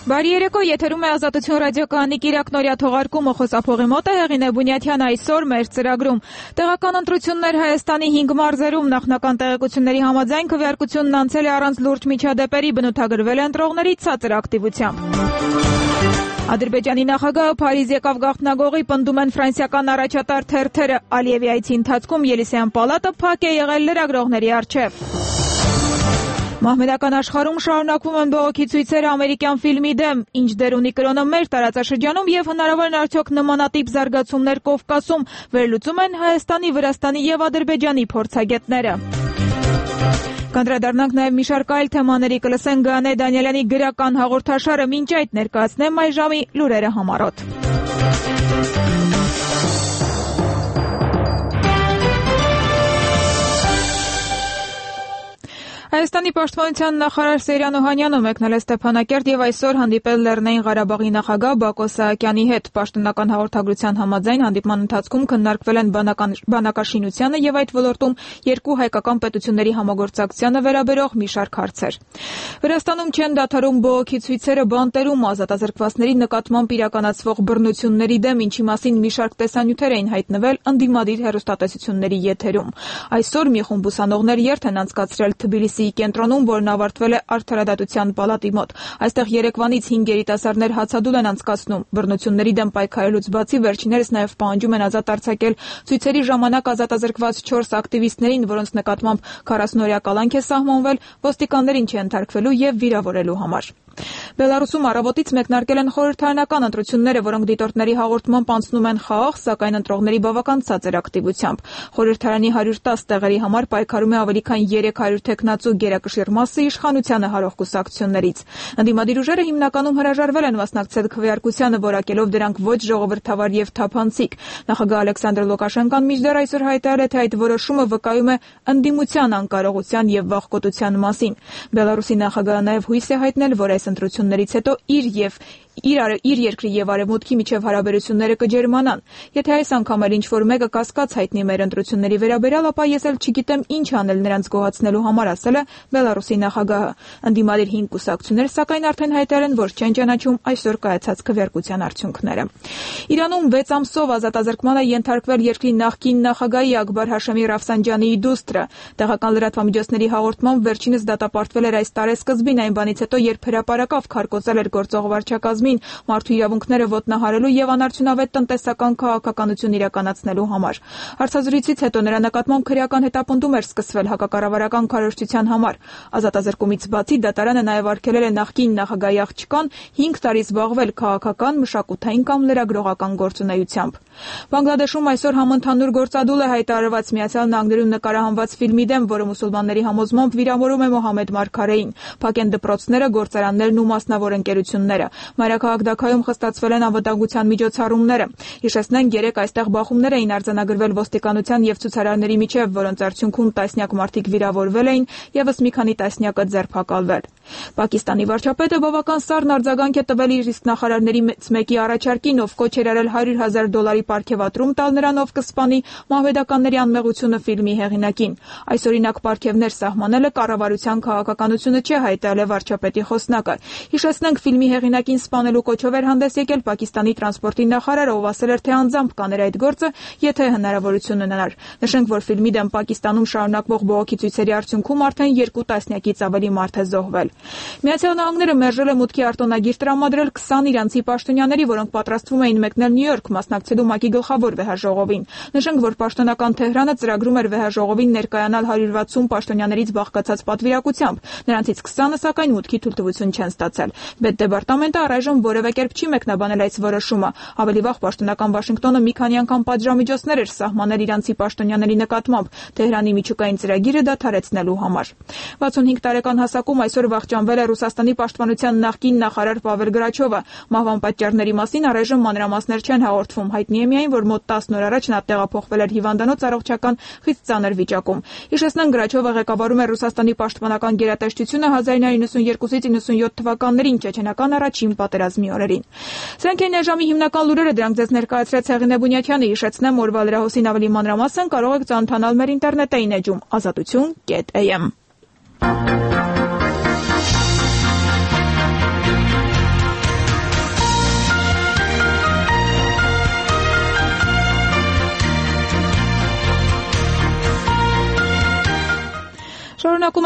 Բարի երեկո, եթերում է Ազատություն ռադիոկայանի կիրակնօրյա թողարկումը, խոսափողի մոտ է Հեղինե Բունյաթյան այսօր մեր ծրագրում։ Տեղական ընտրություններ Հայաստանի 5 մարզերում նախնական տեղեկությունների համաձայն քվեարկությունն անցել է առանց լուրջ միջադեպերի, բնութագրվել է ընտրողների ցածր ակտիվությամբ։ Ադրբեջանի նախագահը Փարիզ եկավ գաղտնագողի, պնդում են ֆրանսիական առաջատար թերթերը։ Ալիևի այցի ընթացքում Ելիսեյան պալատը փակ է եղել լրագրողների առջև։ Մահմեդական աշխարհում շարունակվում են բողոքի ցույցերը ամերիկյան ֆիլմի դեմ, ինչ դեր ունի կրոնը մեր տարածաշրջանում եւ հնարավոր են արդյոք նմանատիպ զարգացումներ Կովկասում, վերլուծում են Հայաստանի, Վրաստանի եւ Ադրբեջանի փորձագետները։ Կանդրադառնանք նաև մի շարք այլ թեմաների, կլսեն Գայանե Դանիելյանի գրական հաղորդաշարը, մինչ այդ ներկայացնեմ այս ժամի լուրերը համառոտ։ Հայաստանի պաշտպանության նախարար Սեյրան Օհանյանը մեկնել է Ստեփանակերտ եւ այսօր հանդիպել Լեռնային Ղարաբաղի նախագահ Բակո Սահակյանի հետ։ Պաշտոնական հաղորդագրության համաձայն հանդիպման ընթացքում քննարկվել են բանակաշինությանը եւ այդ ոլորտում երկու հայկական պետությունների համագործակցությանը վերաբերող մի շարք հարցեր։ Վրաստանում չեն դադարում բողոքի ցույցերը բանտերում ազատազրկվածների նկատմամբ իրականացվող բռնությունների դեմ, ինչի մասին մի շարք տեսանյութեր էին հայտնվել ընդդիմադիր հեռուստատեսությունների եթերում։ Այսօր մի խումբ ուսանողներ երթ են անցկացրել Թբիլիսի կենտրոնում, որն ավարտվել է Արդարադատության պալատի մոտ։ Այստեղ երեկվանից 5 երիտասարդներ հացադուլ են անցկացնում։ Բռնությունների դեմ պայքարելուց բացի վերջիններս նաև պահանջում են ազատ արձակել ցույցերի ժամանակ ազատազրկված 4 ակտիվիստներին, որոնց նկատմամբ 40-օրյա կալանք է սահմանվել ոստիկաններին չենթարկվելու եւ վիրավորելու համար։ Բելարուսում առավոտից մեկնարկել են խորհրդարանական ընտրությունները, որոնք դիտորդների հաղորդմամբ անցնում են խաղաղ, սակայն ընտրողների բավական ցածր ակտիվությամբ։ Խորհրդարանի 110 տեղերի համար պայքարում է ավելի քան 300 տեխնացու գերակշիռ մասը իշխանությանը հարող կուսակցություններից։ Ընդդիմադիր ուժերը հիմնականում հրաժարվել են մասնակցել քվեարկությանը, որակելով դրանք ոչ ժողովրդավար եւ թափանցիկ։ Նախագահ Ալեքսանդր Լուկաշենկոն մինչդեռ այսօր հայտարարել է, թե այդ որոշումը վկայում է ընդդիմության անկարողության եւ վախկոտության մասին։ Բելարուսի նախագահը նաեւ հույս է հայտնել, որ այս ընտրություններից հետո իր երկրի եւ արևմուտքի միջև հարաբերությունները կջերմանան։ Եթե այս անգամ էլ ինչ-որ մեկը կասկած հայտնի մեր ընտրությունների վերաբերյալ, ապա ես էլ չգիտեմ ինչ անել նրանց գոհացնելու համար, ասել է Բելարուսի նախագահը։ Ընդդիմադիր 5 կուսակցություններ սակայն արդեն հայտարարել են, որ չեն ճանաչում այսօր կայացած քվեարկության արդյունքները։ Իրանում 6 ամսով ազատազրկման է ենթարկվել երկրի նախկին նախագահի Ակբար Հաշեմի Ռաֆսանջանիի դուստրը։ Տեղական լրատվամիջոցների հաղորդմամբ վերջինս դատապարտվել էր այս տարեսկզբին, այն բանից հետո, երբ հրապարակավ քարկոծել էր գործող վարչակազմին մարդու իրավունքները ոտնահարելու եւ անարդյունավետ տնտեսական քաղաքականություն իրականացնելու համար։ Հարցազրույցից հետո նրա նկատմամբ քրեական հետապնդում էր սկսվել հակակառավարական քարոզչության համար։ Ազատազրկումից բացի դատարանը նաեւ արգելել է նախկին նախագահի աղջկան 5 տարի զբաղվել քաղաքական, մշակութային կամ լրագրողական գործունեությամբ։ Բանգլադեշում այսօր համընդհանուր գործադուլ է հայտարարված Միացյալ Նահանգներում նկարահանված ֆիլմի դեմ, որը մուսուլմանների համոզմամբ վիրավորում է Մոհամեդ Մարգարեին։ Փակ են դպրոցները, գործարաններն ու մասնավոր ընկերությունները։ Մայրաքաղաք Դաքայում խստացվել են անվտանգության միջոցառումները։ Հիշեցնենք, երեկ այստեղ բախումներ էին արձանագրվել ոստիկանության եւ ցուցարարների միջև, որոնց արդյունքում տասնյակ մարդիկ վիրավորվել էին, եւս մի քանի տասնյակը ձերբակալվել։ Պակիստանի վարչապետը բավական սառն արձագանք է տվել իր իսկ նախարարներից մեկի առաջարկին, ով կոչ էր արել $100,000 պարգևատրում տալ նրան, ով կսպանի մահմեդականների անմեղությունը ֆիլմի հեղինակին։ Այս օրինակ պարգևներ սահմանելը կառավարության քաղաքականությունը չէ, հայտարարել է վարչապետի խոսնակը։ Հիշեցնենք, ֆիլմի հեղինակին սպանելու կոչով էր հանդես եկել Պակիստանի տրանսպորտի նախարարը, ով ասել էր, թե անձամբ կաներ այդ գործը, եթե հնարավորություն ունենար։ Նշենք, որ ֆիլմի դեմ Պակիստանում շարունակվող բողոքի ցույցերի արդյունքում արդեն 2 տասնյակից ավելի մարդ է զոհվել։ Միացյալ Նահանգները մերժել է մուտքի արտոնագիր տրամադրել 20 իրանցի պաշտոնյաների, որոնք պատրաստվում էին մեկնել Նյու Յորք մասնակցելու ՄԱԿ-ի գլխավոր վեհաժողովին։ Նշենք, որ պաշտոնական Թեհրանը ծրագրում էր վեհաժողովին ներկայանալ 160 պաշտոնյաներից բաղկացած պատվիրակությամբ։ Նրանցից 20-ը սակայն մուտքի թույլտվություն չեն ստացել։ Պետդեպարտամենտը առայժմ որևէ կերպ չի մեկնաբանել այս որոշումը։ Ավելի վաղ պաշտոնական Վաշինգտոնը մի քանի անգամ պատժամիջոցներ էր սահմանել իրանցի պաշտոնյաների նկատմամբ Թեհրանի միջուկային ծրագիրը դադարեցնելու համար։ 65 տարեկան հասակում այսօր վախճանվել է Ռուսաստանի պաշտպանության նախկին նախարար Պավել Գրաչովը։ Մահվան պատճառների մասին առայժմ մանրամասներ չեն հաղորդվում։ Հայտնի է միայն, որ մոտ 10 օր առաջ նա տեղափոխվել էր հիվանդանոց առողջական խիստ ծանր վիճակում։ Հիշեցնենք, Գրաչովը ղեկավարում էր Ռուսաստանի պաշտպանական գերատեսչությունը 1992-ից 97 թվականներին Չեչենական առաջին պատերազմի օրերին։ Սրանք են այժմի հիմնական լուրերը, դրանք ձեզ ներկայացրեց Հեղինե Բունյաթյանը։ Հիշեցնեմ, օրվա լրահոսին ավելի մանրամասն կարող եք ծանոթանալ մեր ինտերնետային էջում azatutun.am։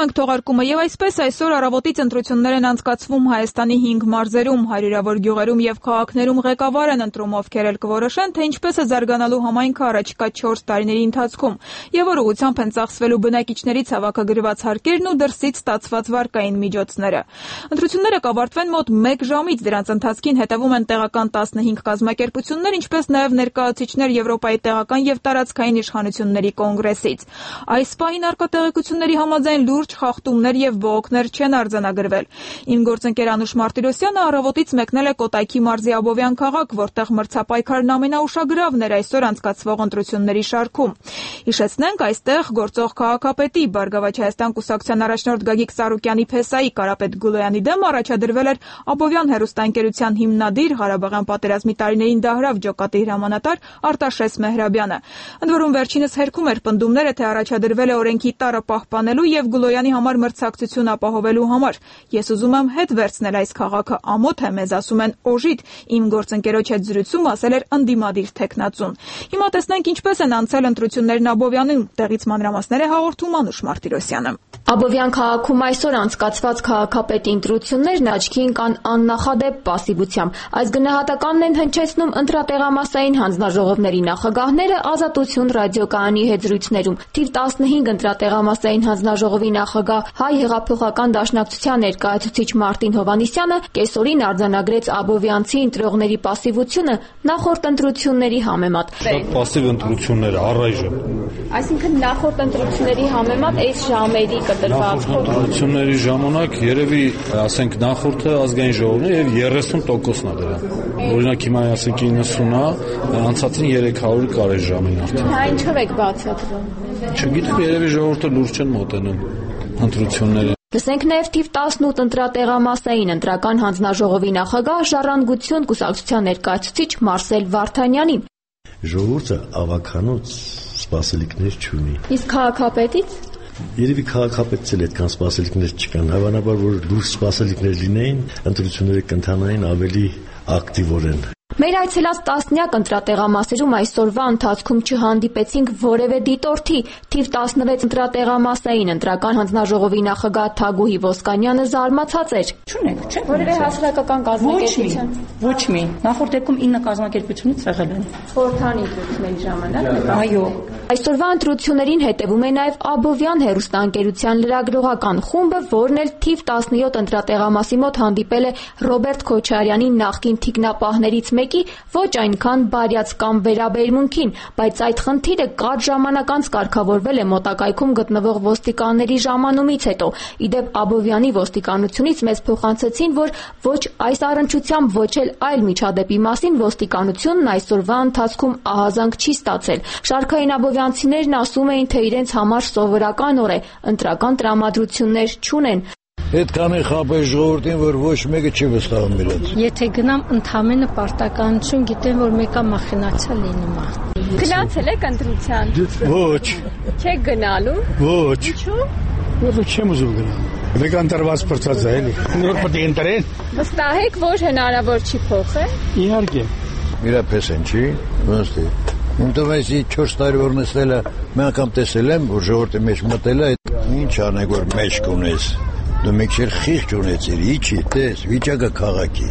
ենք թողարկումը եւ այսպես այսօր առավոտից ընտրություններ են անցկացվում Հայաստանի 5 մարզերում, հարյուրավոր գյուղերում եւ քաղաքներում ղեկավար են ընտրում, ովքեր էլ կորոշեն, թե ինչպես է զարգանալու համայնքը առաջիկա 4 տարիների ընթացքում եւ որ ուղղությամբ են ծախսվելու բնակիչներից հավաքագրված հարկերն ու դրսից ստացված վարկային միջոցները։ Ընտրությունները կավարտվեն մոտ 1 ժամից, դրանց ընթացքին հետևում են տեղական 15 կազմակերպություններ, ինչպես նաեւ ներկայացուցիչներ Եվրոպայի տեղական եւ տարածքային իշխանությունների կոնգրեսից։ Այս պահին առկա տեղեկությունների համաձայն լուրջ խախտումներ եւ բողոքներ չեն արձանագրվել։ Իմ գործընկեր Անուշ Մարտիրոսյանը առավոտից մեկնել է Կոտայքի մարզի Աբովյան քաղաք, որտեղ մրցապայքարն ամենաուշագրավն էր այսօր անցկացվող ընտրությունների շարքում։ Հիշեցնենք, այստեղ գործող քաղաքապետի Բարգավաճ Հայաստան կուսակցության առաջնորդ Գագիկ Սարուկյանի փեսայի Կարապետ Գուլոյանի դեմ առաջադրվել էր Աբովյան հեռուստաընկերության հիմնադիր, Ղարաբաղյան պատերազմի տարիներին դահրավ ջոկատի հրամանատար Արտաշես Մեհրաբյանը։ Ընդ որում վերջինս հերքում էր պնդումները, թե առաջադրվել է օրենքի տարը պահպանելու եւ Գուլոյանի համար մրցակցություն ապահովելու համար։ Ես ուզում եմ հետ վերցնել այս քաղաքը, ամոթ է, մեզ ասում են օժիտ, իմ գործընկերոջ հետ զրույցում ասել էր ընդդիմադիր թեկնածուն։ Հիմա տեսնենք ինչպես են անցել ընտրություններն Աբովյանում, տեղից մանրամասներ է հաղորդում Անուշ Մարտիրոսյանը։ Աբովյան քաղաքում այսօր անցկացված քաղաքապետի ընտրություններն աչքի ընկան աննախադեպ պասիվությամբ։ Այս գնահատականն են հնչեցնում ընտրատեղամասային հանձնաժողովների նախագահները Ազատություն ռադիոկայանի հետ զրույցներում։ Թիվ 15 ընտրատեղամասային հանձնաժողովի նախագահ Հայ հեղափոխական դաշնակցության ներկայացուցիչ Մարտին Հովհաննիսյանը կեսօրին արձանագրեց աբովյանցի ընտրողների պասիվությունը նախորդ ընտրությունների համեմատ։ Շատ պասիվ ընտրություններ առայժմ։ Այսինքն նախորդ ընտրությունների համեմատ այս ժամերի կտրված ընտրությունների ժամանակ երևի ասենք նախորդը ազգային ժողովն է եւ 30%-ն է դրա։ Օրինակ հիմա ասենք 90-ա, անցածին 300 կար այս ժամին արդեն։ Դա ինչով եք բացատրում։ Չգիտեմ, երևի ժողովուրդը լուրջ չեն մոտենում ընտրություններին։ Լսենք նաև թիվ 18 ընտրատեղամասային ընտրական հանձնաժողովի նախագահ Ժառանգություն կուսակցության ներկայացուցիչ Մարսել Վարդանյանին։ Ժողովուրդը ավականոց սպասելիքներ չունի։ Իսկ քաղաքապետից Երևի քաղաքապետից էլ այդքան սպասելիքներ չկան։ Հավանաբար, որ դուրս սպասելիքներ լինեին, ընտրությունները կընթանային ավելի ակտիվորեն։ Մեր այցելած տասնյակ ընտրատեղամասերում այսօրվա ընթացքում չհանդիպեցինք որևէ դիտորդի։ Թիվ 16 ընտրատեղամասային ընտրական հանձնաժողովի նախագահ Թագուհի Ոսկանյանը զարմացած էր։ Չունենք, չէ՞։ Որևէ հասարակական կազմակերպություն։ Ոչ մի։ Նախորդ դեպքում 9 կազմակերպությունից եղել են։ Խորհրդանի ընտրությունների ժամանակ։ Այո։ Այսօրվա ընտրություններին հետևում է նաև Աբովյան հեռուստաընկերության լրագրողական խումբը, որն էլ թիվ 17 ընտրատեղամասի մոտ հանդիպել է Ռոբերտ Քոչարյանի նախկին թիկնապահներից մեկի ոչ այնքան բարյացկամ վերաբերմունքին, բայց այդ խնդիրը կարճ ժամանակ անց կարգավորվել է մոտակայքում գտնվող ոստիկանների ժամանումից հետո։ Իդեպ Աբովյանի ոստիկանությունից մեզ փոխանցեցին, որ ոչ այս առնչությամբ, ոչ էլ այլ միջադեպի մասին ոստիկանությունն այսօրվա ընթացքում ահազանգ չի ստացել։ Շարքային աբովյանցիներն ասում էին, թե իրենց համար սովորական օր է, ընտրական տրամադրություններ չունեն։ Այդքան է խաբել ժողովրդին, որ ոչ մեկը չի վստահում իրենց։ Եթե գնամ ընդամենը պարտականություն, գիտեմ, որ մեկը մախինացիա լինի։ Գնացել եք ընտրության։ Ոչ։ Չեք գնալու։ Ոչ։ Ինչու՞։ Որը չեմ ուզում գնալ։ Մեկ անտրված պրծած է էլի։ Նոր պետք է ընտրեն։ Վստահ եք, որ հնարավոր չի փոխել։ Իհարկե։ Իրապես են, չի։ Ոնց է։ Ինտովայսի 4 տարի որ նստել է, մի անգամ տեսել եմ, որ ժողովրդի մեջ մտել է, ինչ անեք որ մեջ կունես։ Դու մեկ շեր խիղճ ունեցիր, իջի, տես, վիճակը քաղաքի,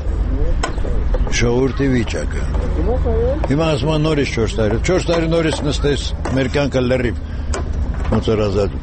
ժողովրդի վիճակը։ Հիմա ասում են նորից 4 տարի նորից նստես, մեր կյանքը լրիվ, ոնց որ ազատ,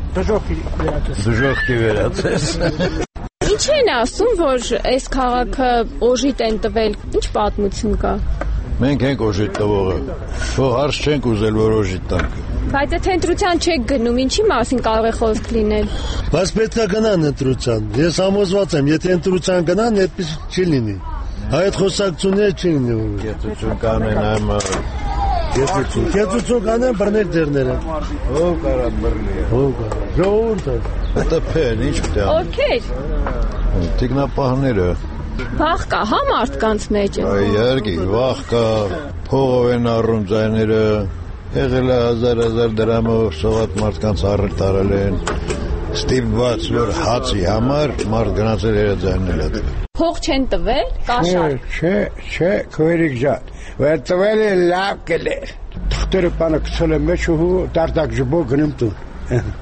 դժոխքի վերածես։ Ինչ են ասում, որ այս քաղաքը օժիտ են տվել, ինչ պատմություն կա։ Մենք ենք օժիտ տվողը, որ հարց չենք ուզել, որ օժիտ տանք։ Բայց եթե ընտրության չեք գնում, ինչի մասին կարող է խոսք լինել։ Բայց պետք է գնան ընտրության։ Ես համոզված եմ, եթե ընտրության գնան, այդպես չի լինի։ Այդ խոսակցությունները չի լինի։ Կեցություն կանեն այմա։ Կեցություն կանեն բռնել դերները։ Ով կարա բռնի։ Ով կարա։ Ժողովուրդը։ Դա փեն, ինչ պետք է։ Ովքեր։ Տիկնապահները։ Վախ կա, հա մարդկանց մեջ։ Իհարկե, վախ կա, փողով են առում ձայները, եղել է 1000 դրամով սողատ մարդկանց առել տարել են, ստիպված որ հացի համար մարդ գնացել էր ձայնել է տվել։ Փող չեն տվել, կաշառք։ Չէ, քույրիկ ջան, որ տվել է լավ կլեր։ Թղթերը բանը գցել եմ մեջ ու դարտակ ժբո գնում տուն։ Շո։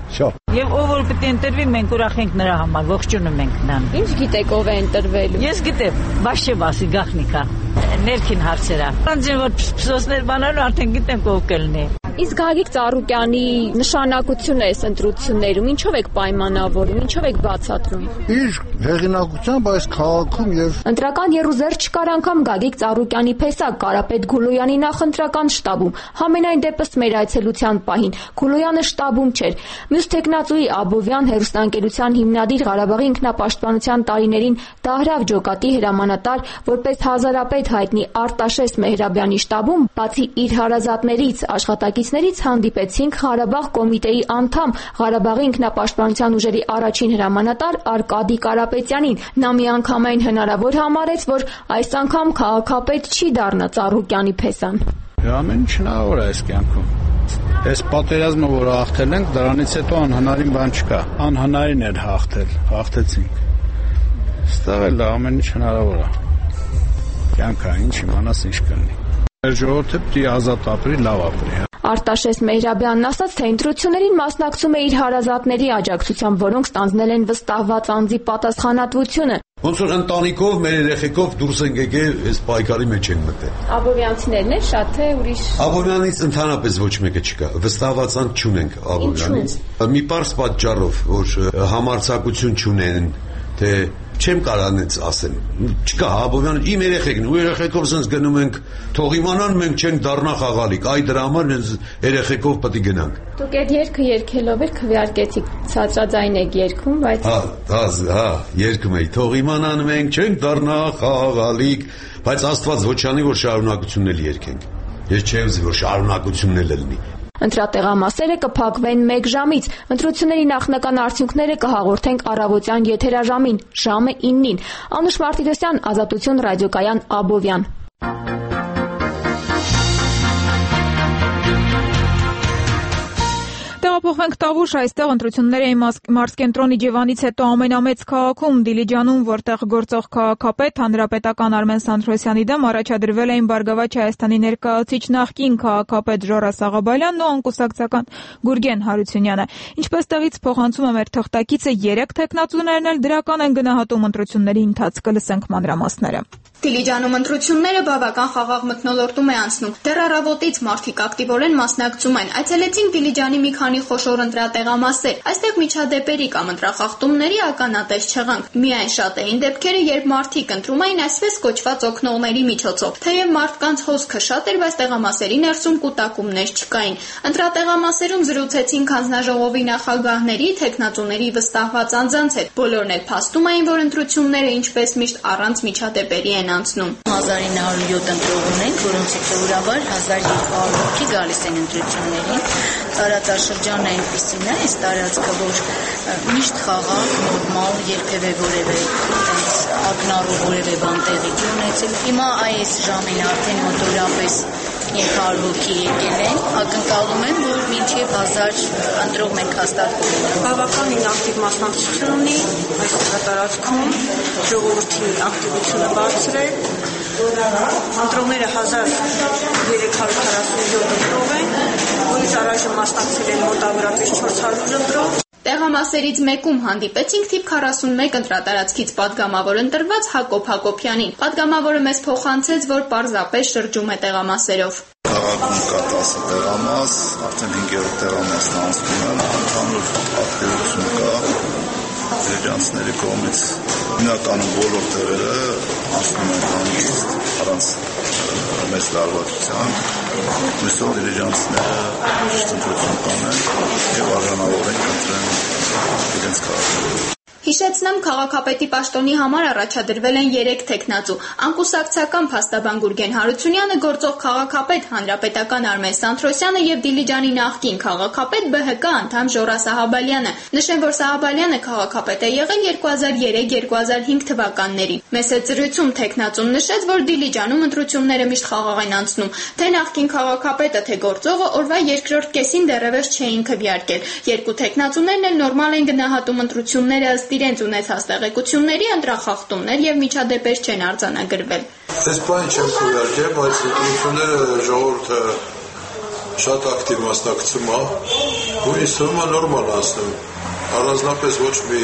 Եվ ով որ պետք է ընտրվի, մենք ուրախ ենք նրա համար, ողջունում ենք նրան։ Ինչ գիտեք ով է ընտրվելու։ Ես գիտեմ, բաց չէ բասի գախնիկա։ Ներքին հարցերա։ Ոնց որ փսոսներ բանալու արդեն գիտենք ով կլինի։ Իսկ Գագիկ Ծառուկյանի նշանակությունը այս ընտրություններում ինչով եք պայմանավորում, ինչով եք բացատրում։ Իր հեղինակությամբ այս քաղաքում եւ Ընտրական եռուզեռ չկար անգամ Գագիկ Ծառուկյանի փեսակ Կարապետ Գուլոյանի նախընտրական շտաբում։ Համենայն դեպս մեր այցելության պահին Գուլոյանը շտաբում չէր։ Մյուս տեխնացուի Աբովյան հեռուստաընկերության հիմնադիր Ղարաբաղի ինքնապաշտպանության տարիներին Դահրավ ջոկատի հրամանատար որպես հազարապետ հայտնի Արտաշես Մեհրաբյանի շտաբում, բացի իր հարազատներից, աշխատակիցներից հանդիպեցինք Ղարաբաղ կոմիտեի անդամ Ղարաբաղի ինքնապաշտպանության ուժերի առաջին հրամանատար Արկադի Կարապետյանին։ Նա միանգամայն հնարավոր համարեց, որ այս անգամ քաղաքապետ չի դառնա Ծառուկյանի փեսան։ Ամեն ինչ հնարավոր է այս կյանքում։ Այս պատերազմը, որ հաղթել ենք, դրանից հետո անհնարին բան չկա։ Անհնարին էր հաղթել, հաղթեցինք։ Ստեղ էլ ամեն ինչ հնարավոր է։ Կյանքը ինչ իմանաս ինչ կլինի։ Մեր ժողովուրդը պետք է ազատ ապրի, լավ ապրի։ Արտաշես Մեհրաբյանն ասաց, թե ընտրություններին մասնակցում է իր հարազատների աջակցությամբ, որոնք ստանձնել են վստահված անձի պատասխանատվությունը։ Ոնց որ ընտանիքով, մեր երեխեքով դուրս ենք եկել, այս պայքարի մեջ ենք մտել։ Աբովյանցիներն են շատ թե ուրիշ։ Աբովյանից ընդհանրապես ոչ մեկը չկա։ Վստահված անձ չունենք Աբովյանից։ Մի պարզ պատճառով, որ համարձակություն չունեն, թե չեմ կարանից ասեմ։ Չկա Աբովյանը իմ երեխեքն ու երեխեքով sense գնում ենք, թող իմանան մենք չենք դառնա խաղալիք։ Այ դրա համար մենք երեխեքով պետք է գնանք։ Դուք այդ երգը երգելով եք քվեարկեցիք, ցածրաձայն եք երգում, բայց հա, երգում էի, թող իմանան մենք չենք դառնա խաղալիք, բայց Աստված ոչ անի որ շարունակությունն էլ երգենք։ Ես չեմ զգում որ շարունակությունն էլ լինի։ Ընտրատեղամասերը կփակվեն 1 ժամից։ Ընտրությունների նախնական արդյունքները կհաղորդենք առավոտյան եթերաժամին, ժամը 9-ին։ Անուշ Մարտիրոսյան, Ազատություն ռադիոկայան, Աբովյան։ Տեղափոխվենք Տավուշ, այստեղ ընտրություններ էին Մարզկենտրոնի Ջևանից հետո ամենամեծ քաղաքում Դիլիջանում, որտեղ գործող քաղաքապետ հանրապետական Արմեն Սանթրոսյանի դեմ առաջադրվել էին Բարգավաճ Հայաստանի ներկայացուցիչ նախկին քաղաքապետ Ժորաս Աղաբալյանն ու անկուսակցական Գուրգեն Հարությունյանը։ Ինչպես տեղից փոխանցում է մեր թղթակիցը, 3 տեխնացուներն էլ դրական են գնահատում ընտրությունների ընթացքը, լսենք մանրամասները։ Դիլիջանում ընտրությունները բավական խաղաղ մթնոլորտում է անցնում։ Դեռ առավոտից մարդիկ ակտիվորեն մասնակցում են։ Այցելեցինք Դիլիջանի մի քանի խոշոր ընտրատեղամասեր։ Այստեղ միջադեպերի կամ ընտրախախտումների ականատես չեղանք։ Միայն շատ էին դեպքերը, երբ մարդիկ ընտրում էին այսպես կոչված օգնողների միջոցով։ Թեև մարդկանց հոսքը շատ էր, բայց տեղամասերի ներսում կուտակումներ չկային։ Ընտրատեղամասերում զրուցեցինք հանձնաժողովի նախագահների, թեկնածուների վստահված անձանց հետ։ Բոլորն էլ փաստում էին, որ ընտրությունները ինչպես միշտ առանց միջադեպերի են անցնում։ 1907 ընտրող ունենք, որոնցից սովորաբար 1200 հոգի գալիս են ընտրություններին։ Տարածաշրջանը այնպիսին է, այս տարածքը, որ միշտ խաղաղ, նորմալ, երբևէ որևէ ակնառու որևէ բան տեղի չունեցել։ Հիմա այս ժամին արդեն մոտորապես 300 հոգի եկել են, ակնկալում են, որ մինչև 1000 ընտրող մենք հաստատվում։ Բավականին ակտիվ մասնակցություն ունի այս տարածքում, ժողովրդի ակտիվությունը բարձր է։ Ընտրողները 1347 ընտրող են, որից առայժմ մասնակցել են մոտավորապես 400 ընտրող։ Տեղամասերից մեկում հանդիպեցինք թիվ 41 ընտրատարածքից պատգամավոր ընտրված Հակոբ Հակոբյանին։ Պատգամավորը մեզ փոխանցեց, որ պարզապես շրջում է տեղամասերով։ Քաղաքում կա 10 տեղամաս, արդեն 5-րդ տեղամասն անցնում է, ընդհանուր ակտիվություն կա դիլիջանցիների կողմից։ Հիմնականում բոլոր տեղերը անցնում են հանգիստ, առանց մեծ լարվածության։ Այսօր դիլիջանցիները ճիշտ ընտրություն կանեն եւ արժանավոր են ընտրեն իրենց քաղաքում։ Հիշեցնեմ, քաղաքապետի պաշտոնի համար առաջադրվել են 3 թեկնածու։ Անկուսակցական փաստաբան Գուրգեն Հարությունյանը, գործող քաղաքապետ հանրապետական Արմեն Սանթրոսյանը եւ Դիլիջանի նախկին քաղաքապետ ԲՀԿ անդամ Ժորաս Աղաբալյանը։ Նշեմ, որ Աղաբալյանը քաղաքապետ է եղել 2003-2005 թվականներին։ Մեծ զրույցում թեկնածուն նշեց, որ Դիլիջանում ընտրությունները միշտ խաղաղ են անցնում։ Թե նախկին քաղաքապետը, թե գործողը օրվա երկրորդ կեսին դեռևս չէին քվեարկել։ Երկու թեկնածուներն էլ նորմալ են գնահատում ընտրությունները ըստ իրենց ունեցած տեղեկությունների, ընտրախախտումներ եւ միջադեպեր չեն արձանագրվել։ Այս բանը չեմ քվեարկել, բայց ընտրությունները ժողովուրդը շատ ակտիվ մասնակցում է, ու ինձ թվում է նորմալ անցնում։ առանձնապես ոչ մի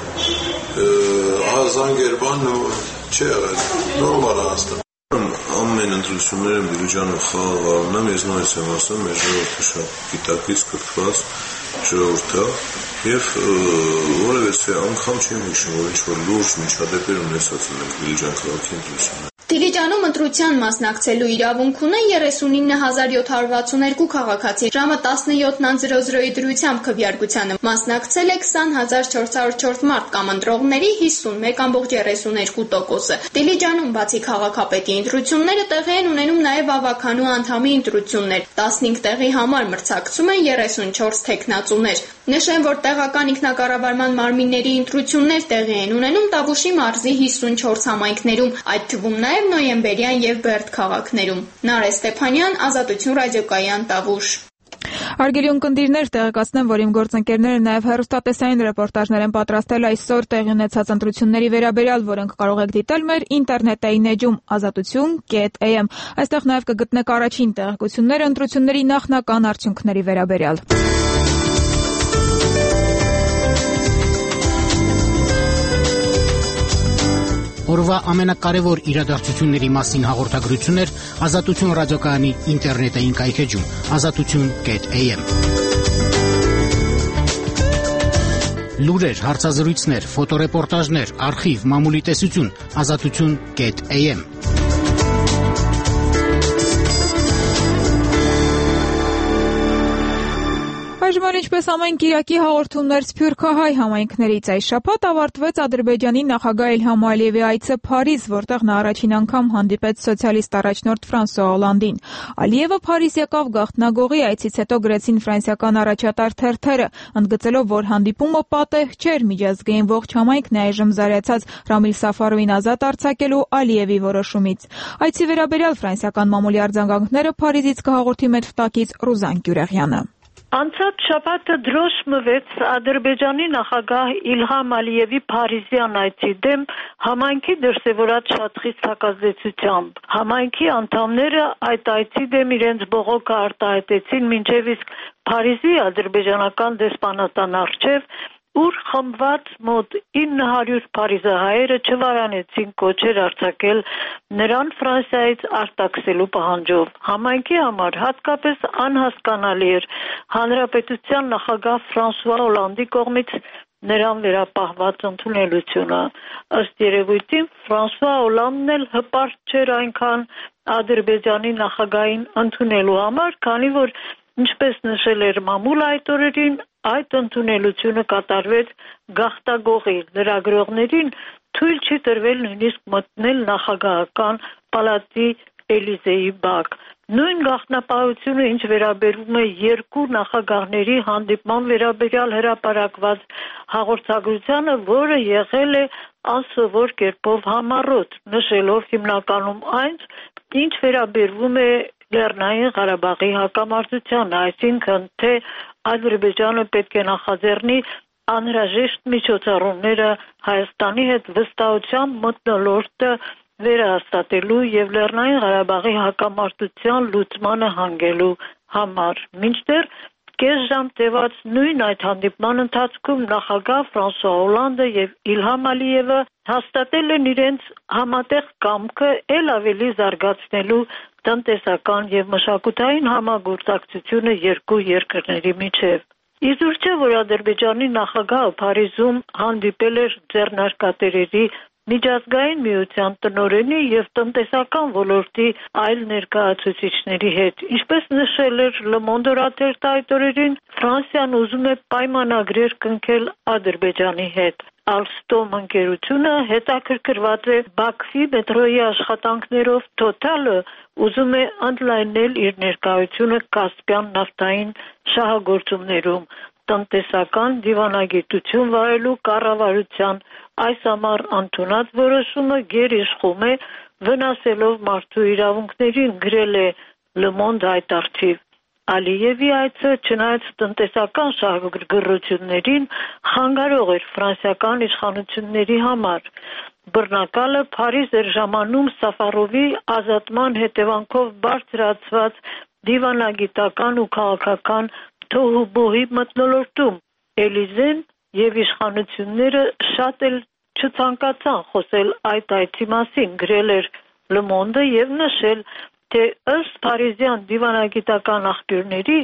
զանգերբան չի եղել, նորմալ անցնում։ Ամեն ընտրությունները Դիլիջանով խաղ առնեմ, ես նորից եմ ասում, մեր ժողովուրդը շատ գիտակից կրթված ժողովուրդ է եւ որևէ անգամ չեմ հիշում, որ ինչ-որ լուրջ միջադեպեր ունեցած ունենք Դիլիջան քաղաքի ընտրությունները։ Դիլիջանում ընտրության մասնակցելու իրավունք ունեն 39762 քաղաքացի։ Ժամը 17:00-ի դրությամբ քվեարկությանը մասնակցել է 20404 մարդ կամ ընտրողների 51.32%-ը։ Դիլիջանում բացի քաղաքապետի ընտրությունները տեղի են ունենում նաև ավականու անդամի ընտրություններ։ 15 տեղի համար մրցակցում են 34 թեկնածուներ։ Նշեմ, որ տեղական ինքնակառավարման մարմինների ընտրություններ տեղի են ունենում Տավուշի մարզի 54 համայնքներում, այդ թվում նաև Նոյեմբերյան եւ Բերդ քաղաքներում։ Նարե Ստեփանյան, Ազատություն ռադիոկայան, Տավուշ։ Հարգելի ունկնդիրներ, տեղեկացնեմ, որ իմ գործընկերները նաև հեռուստատեսային ռեպորտաժներ են պատրաստել այսօր տեղի ունեցած ընտրությունների վերաբերյալ, որոնք կարող եք դիտել մեր ինտերնետային էջում azatutun.am։ Այստեղ նաև կգտնեք առաջին տեղեկությունները ընտրությունների նախնական արդյունքների վերաբերյալ։ Օրվա ամենակարևոր իրադարձությունների մասին հաղորդագրություններ Ազատություն ռադիոկայանի ինտերնետային կայքեջում azatutun.am։ Լուրեր, հարցազրույցներ, ֆոտոռեպորտաժներ, արխիվ, մամուլի տեսություն azatutun.am։ Այժմ ինչպես ամեն կիրակի հաղորդումներ սփյուռքահայ համայնքներից այս շաբաթ ավարտվեց Ադրբեջանի նախագահ Իլհամ Ալիևի այցը Փարիզ, որտեղ նա առաջին անգամ հանդիպեց սոցիալիստ առաջնորդ Ֆրանսուଆ Օլանդին։ Ալիևը Փարիզ եկավ գաղտնագողի, այցից հետո գրեցին ֆրանսիական առաջատար թերթերը, ընդգծելով, որ հանդիպումը պատեհ չէր միջազգային ողջ համայնքն է այժմ զարյացած Ռամիլ Սաֆարովին ազատ արձակելու Ալիևի որոշումից։ Այցի վերաբերյալ ֆրանսիական մամուլի արձագանքները Փարիզից կհաղորդի մեր թղթակից Ռուզան Գյուրեղյանը։ Անցած շաբաթը դրոշ մվեց Ադրբեջանի նախագահ Իլհամ Ալիևի Փարիզյան այցի դեմ համայնքի դրսևորած շատ խիստ հակազդեցությամբ։ Համայնքի անդամները այդ այցի դեմ իրենց բողոքը արտահայտեցին մինչև իսկ Փարիզի ադրբեջանական դեսպանատան առջև, ուր խմբված մոտ 900 փարիզահայերը չվարանեցին կոչեր արձակել նրան Ֆրանսիայից արտաքսելու պահանջով։ Համայնքի համար հատկապես անհասկանալի էր հանրապետության նախագահ Ֆրանսուଆ Օլանդի կողմից նրան վերապահված ընդունելությունը։ Ըստ երևույթին Ֆրանսուଆ Օլանդն էլ հպարտ չէր այնքան Ադրբեջանի նախագահին ընդունելու համար, քանի որ ինչպես նշել էր մամուլը այդ օրերին, այդ ընդունելությունը կատարվեց գաղթագողի լրագրողներին թույլ չի տրվել նույնիսկ մտնել նախագահական պալատի Էլիզեի բակ։ Նույն գաղտնապահությունը, ինչ վերաբերում է երկու նախագահների հանդիպման վերաբերյալ հրապարակված հաղորդագրությանը, որը եղել է անսովոր կերպով համառոտ, նշելով հիմնականում այն, ինչ վերաբերվում է Լեռնային Ղարաբաղի հակամարտությանը, այսինքն թե Ադրբեջանը պետք է նախաձեռնի անհրաժեշտ միջոցառումները Հայաստանի հետ վստահության մթնոլորտը վերահաստատելու եւ Լեռնային Ղարաբաղի հակամարտության լուծմանը հանգելու համար։ Մինչդեռ կես ժամ տևած նույն այդ հանդիպման ընթացքում նախագահ Ֆրանսուଆ Օլանդը եւ Իլհամ Ալիևը հաստատել են իրենց համատեղ կամքը ել ավելի զարգացնելու տնտեսական եւ մշակութային համագործակցությունը երկու երկրների միջև։ Իզուր չէ, որ Ադրբեջանի նախագահը Փարիզում հանդիպել էր ձեռնարկատերերի միջազգային միության տնօրենի եւ տնտեսական ոլորտի այլ ներկայացուցիչների հետ։ Ինչպես նշել էր Le Monde օրաթերթը այդ օրերին, Ֆրանսիան ուզում է պայմանագրեր կնքել Ադրբեջանի հետ։ Alstom ընկերությունը հետաքրքրված է Բաքվի մետրոյի աշխատանքներով, Total-ը ուզում է ընդլայնել իր ներկայությունը Կասպյան նավթային շահագործումներում, տնտեսական դիվանագիտություն վարելու կառավարության այս ամառ ընդունած որոշումը գերիշխում է, վնասելով մարդու իրավունքներին, գրել է Le Monde այդ առթիվ։ Ալիևի այցը չնայած տնտեսական շահագրգռություններին խանգարող էր ֆրանսիական իշխանությունների համար։ Բռնակալը Փարիզ էր ժամանում Սաֆարովի ազատման հետևանքով բարձրացված դիվանագիտական ու քաղաքական թոհուբոհի մթնոլորտում։ Էլիզեն եւ իշխանությունները շատ էլ չցանկացան խոսել այդ այցի մասին, գրել էր Le Monde եւ նշել, թե ըստ Փարիզյան դիվանագիտական աղբյուրների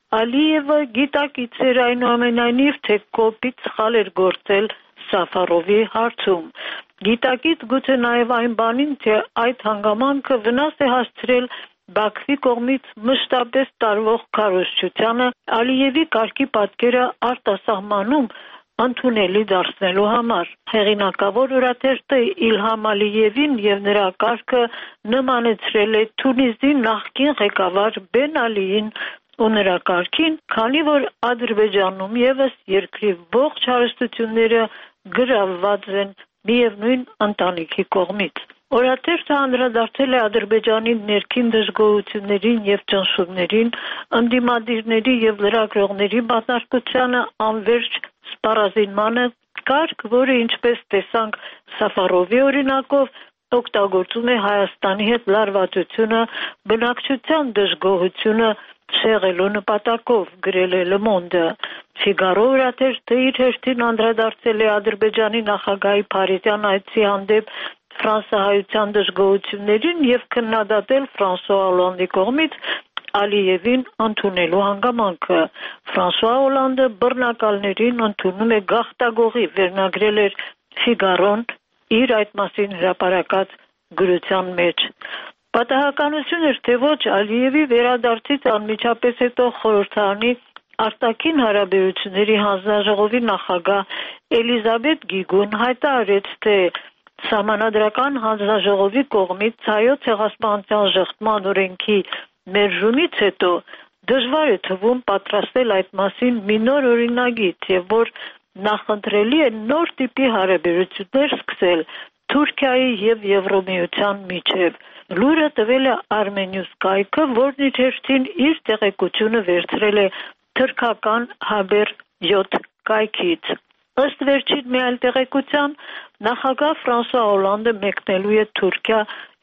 Ալիևը գիտակից էր այնուամենայնիվ, թե կոպիտ սխալ էր գործել Սաֆարովի հարցում։ Գիտակից գուցե նաեւ այն բանին, թե այդ հանգամանքը վնաս է հասցրել Բաքվի կողմից մշտապես տարվող քարոզչությանը Ալիևի կարգի պատկերը արտասահմանում ընդունելի դարձնելու համար։ Հեղինակավոր օրաթերթը Իլհամ Ալիևին եւ նրա կարգը նմանեցրել է Թունիսի նախկին ղեկավար Բեն Ալիին ու նրա կարգին, քանի որ Ադրբեջանում եւս երկրի ողջ հարստությունները գրավված են միևնույն ընտանիքի կողմից։ Օրաթերթը անդրադարձել է Ադրբեջանի ներքին դժգոհություններին եւ ճնշումներին, ընդդիմադիրների եւ լրագրողների բացարկությանը, անվերջ սպառազինմանը, կարգ, որը ինչպես տեսանք Սաֆարովի օրինակով, օգտագործում է Հայաստանի հետ լարվածությունը, բնակչության դժգոհությունը շեղելու նպատակով, գրել է Le Monde։ Ֆիգարո օրաթերթը իր հերթին անդրադարձել է Ադրբեջանի նախագահի Փարիզյան այցի հանդեպ ֆրանսահայության դժգոհություններին եւ քննադատել Ֆրանսուଆ Օլանդի կողմից Ալիևին ընդունելու հանգամանքը։ Ֆրանսուଆ Օլանդը բռնակալներին ընդունում է գաղթագողի, վերնագրել էր Ֆիգարոն իր այդ մասին հրապարակած գրության մեջ։ Պատահականություն էր, թե ոչ Ալիևի վերադարձից անմիջապես հետո խորհրդարանի արտաքին հարաբերությունների հանձնաժողովի նախագահ Էլիզաբետ Գիգուն հայտարարեց, թե Սահմանադրական հանձնաժողովի կողմից հայոց ցեղասպանության ժխտման օրենքի մերժումից հետո դժվար է թվում պատրաստել այդ մասին մի նոր օրինագիծ եւ որ նախընտրելի է նոր տիպի հարաբերություններ սկսել Թուրքիայի եւ Եվրոմիության միջև։ Լուրը տվել է Armenius կայքը, որն իր հերթին իր տեղեկությունը վերցրել է թրքական Haber 7 կայքից։ Ըստ վերջին մի այլ տեղեկության, նախագահ Ֆրանսուଆ Օլանդը մեկնելու է Թուրքիա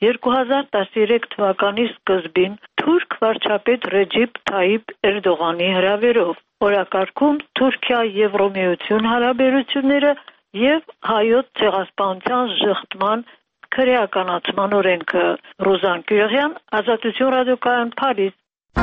2013 թվականի սկզբին թուրք վարչապետ Ռեջիպ Թայիպ Էրդողանի հրավերով։ Օրակարգում Թուրքիա-Եվրոմիություն հարաբերությունները եւ հայոց ցեղասպանության ժխտման քրեականացման օրենքը։ Ռոզան Կյուրեղյան, Ազատություն ռադիոկայան, Փարիզ։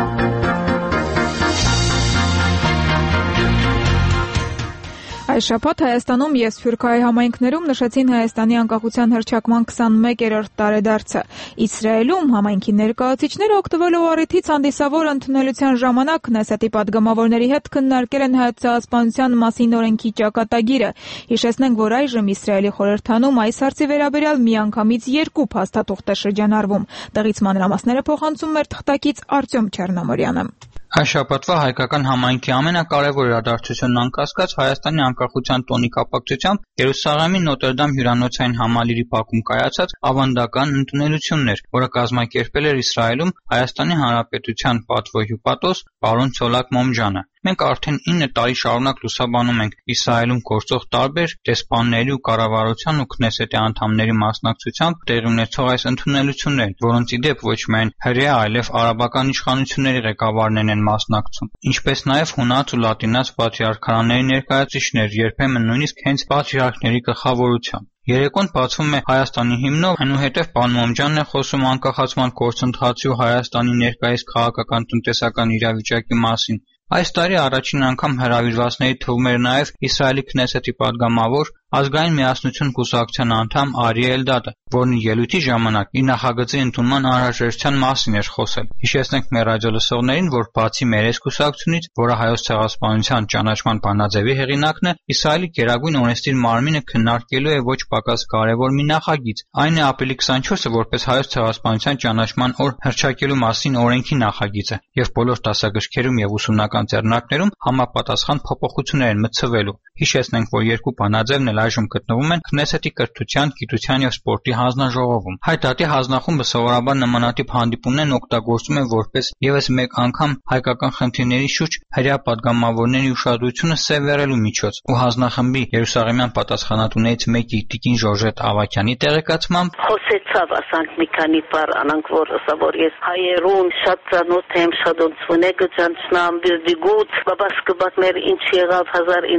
Այս շաբաթ Հայաստանում եւ Սփյուռքահայ համայնքներում նշեցին Հայաստանի անկախության հռչակման 21-րդ տարեդարձը։ Իսրայելում համայնքի ներկայացուցիչները օգտվելով առիթից հանդիսավոր ընդունելության ժամանակ Քնեսետի падգամավորների հետ քննարկել են հայոց ցեղասպանության մասին օրենքի ճակատագիրը։ Հիշեցնենք, որ այժմ Իսրայելի խորհրդանում այս հարցի վերաբերյալ միանգամից 2 փաստաթուղթ է շրջանառվում։ Տեղից մանրամասները փոխանցում մեր թղթակից Արտյոմ Չեռնամորյանը։ Այս շաբաթվա հայկական համայնքի ամենակարևոր իրադարձությունն անկասկած Հայաստանի անկախության տոնի կապակցությամբ Երուսաղեմի Նոտրդամ հյուրանոցային համալիրի բակում կայացած ավանդական ընդունելությունն էր, որը կազմակերպել էր Իսրայելում Հայաստանի Հանրապետության պատվոհյուպատոս պարոն Ցոլակ Մոմջանը։ Մենք արդեն 9 տարի շարունակ լուսաբանում ենք Իսրայելում գործող տարբեր դեսպանների ու կառավարության ու Քնեսետի անդամների մասնակցությամբ տեղի ունեցող այս ընդունելություններ, որոնց ի դեպ ոչ միայն հրեա, այլև արաբական իշխանությունների ղեկավարներն են մասնակցում, ինչպես նաև հունաց ու լատինաց պատրիարքարանների ներկայացուցիչներ, երբեմն նույնիսկ հենց պատրիարքների գլխավորությամբ։ Երեկոն բացվում է Հայաստանի հիմնով, այնուհետև պարոն Մոմջանն է խոսում անկախացման գործընթացի ու Հայաստանի ներկայիս քաղաքական տնտեսական իրավիճակի մասին։ Այս տարի առաջին անգամ հրավիրվածների թվում էր նաև Իսրայելի Քնեսետի падգամավոր Ազգային միասնություն կուսակցության անդամ Արիե Էլդադը, որն ելույթի ժամանակ իր նախագծի ընդունման անհրաժեշտության մասին էր խոսել։ Հիշեցնենք մեր ռադիոլսողներին, որ բացի մեր կուսակցությունից, որը հայոց ցեղասպանության ճանաչման բանաձևի հեղինակն է, Իսրայելի Գերագույն օրենսդիր մարմինը քննարկելու է ոչ պակաս կարևոր մի նախագիծ։ Այն է ապրիլի 24-ը որպես հայոց ցեղասպանության ճանաչման օր հռչակելու մասին օրենքի նախագիծը, եւ բոլոր դասագրքերում եւ ուսումնական ձեռնարկներում համապատասխան փոփոխություններ են մտցվելու։ Հիշեցնենք, որ երկու բանաձևն էլ էլ այժմ գտնվում են Քնեսեթի կրթության, գիտության եւ սպորտի հանձնաժողովում։ Հայտարարի հանձնախումբը սովորաբար նմանատիպ հանդիպումներն օգտագործում է որպես ևս մեկ անգամ հայկական խնդիրների շուրջ հրեա պատգամավորների ուշադրությունը սևեռելու միջոց, ու հանձնախմբի Երուսաղեմյան պատասխանատուներից մեկի Տիկին Ժորժետ Ավագյանի տեղեկացմամբ խոսեցավ ասանք մի քանի բառ անանք որ ասավոր ես հայերուն շատ ծանոթ եմ շատ ոնցունե գծանցնամ դիգուց բաբասկբատ մեր ինչ եղավ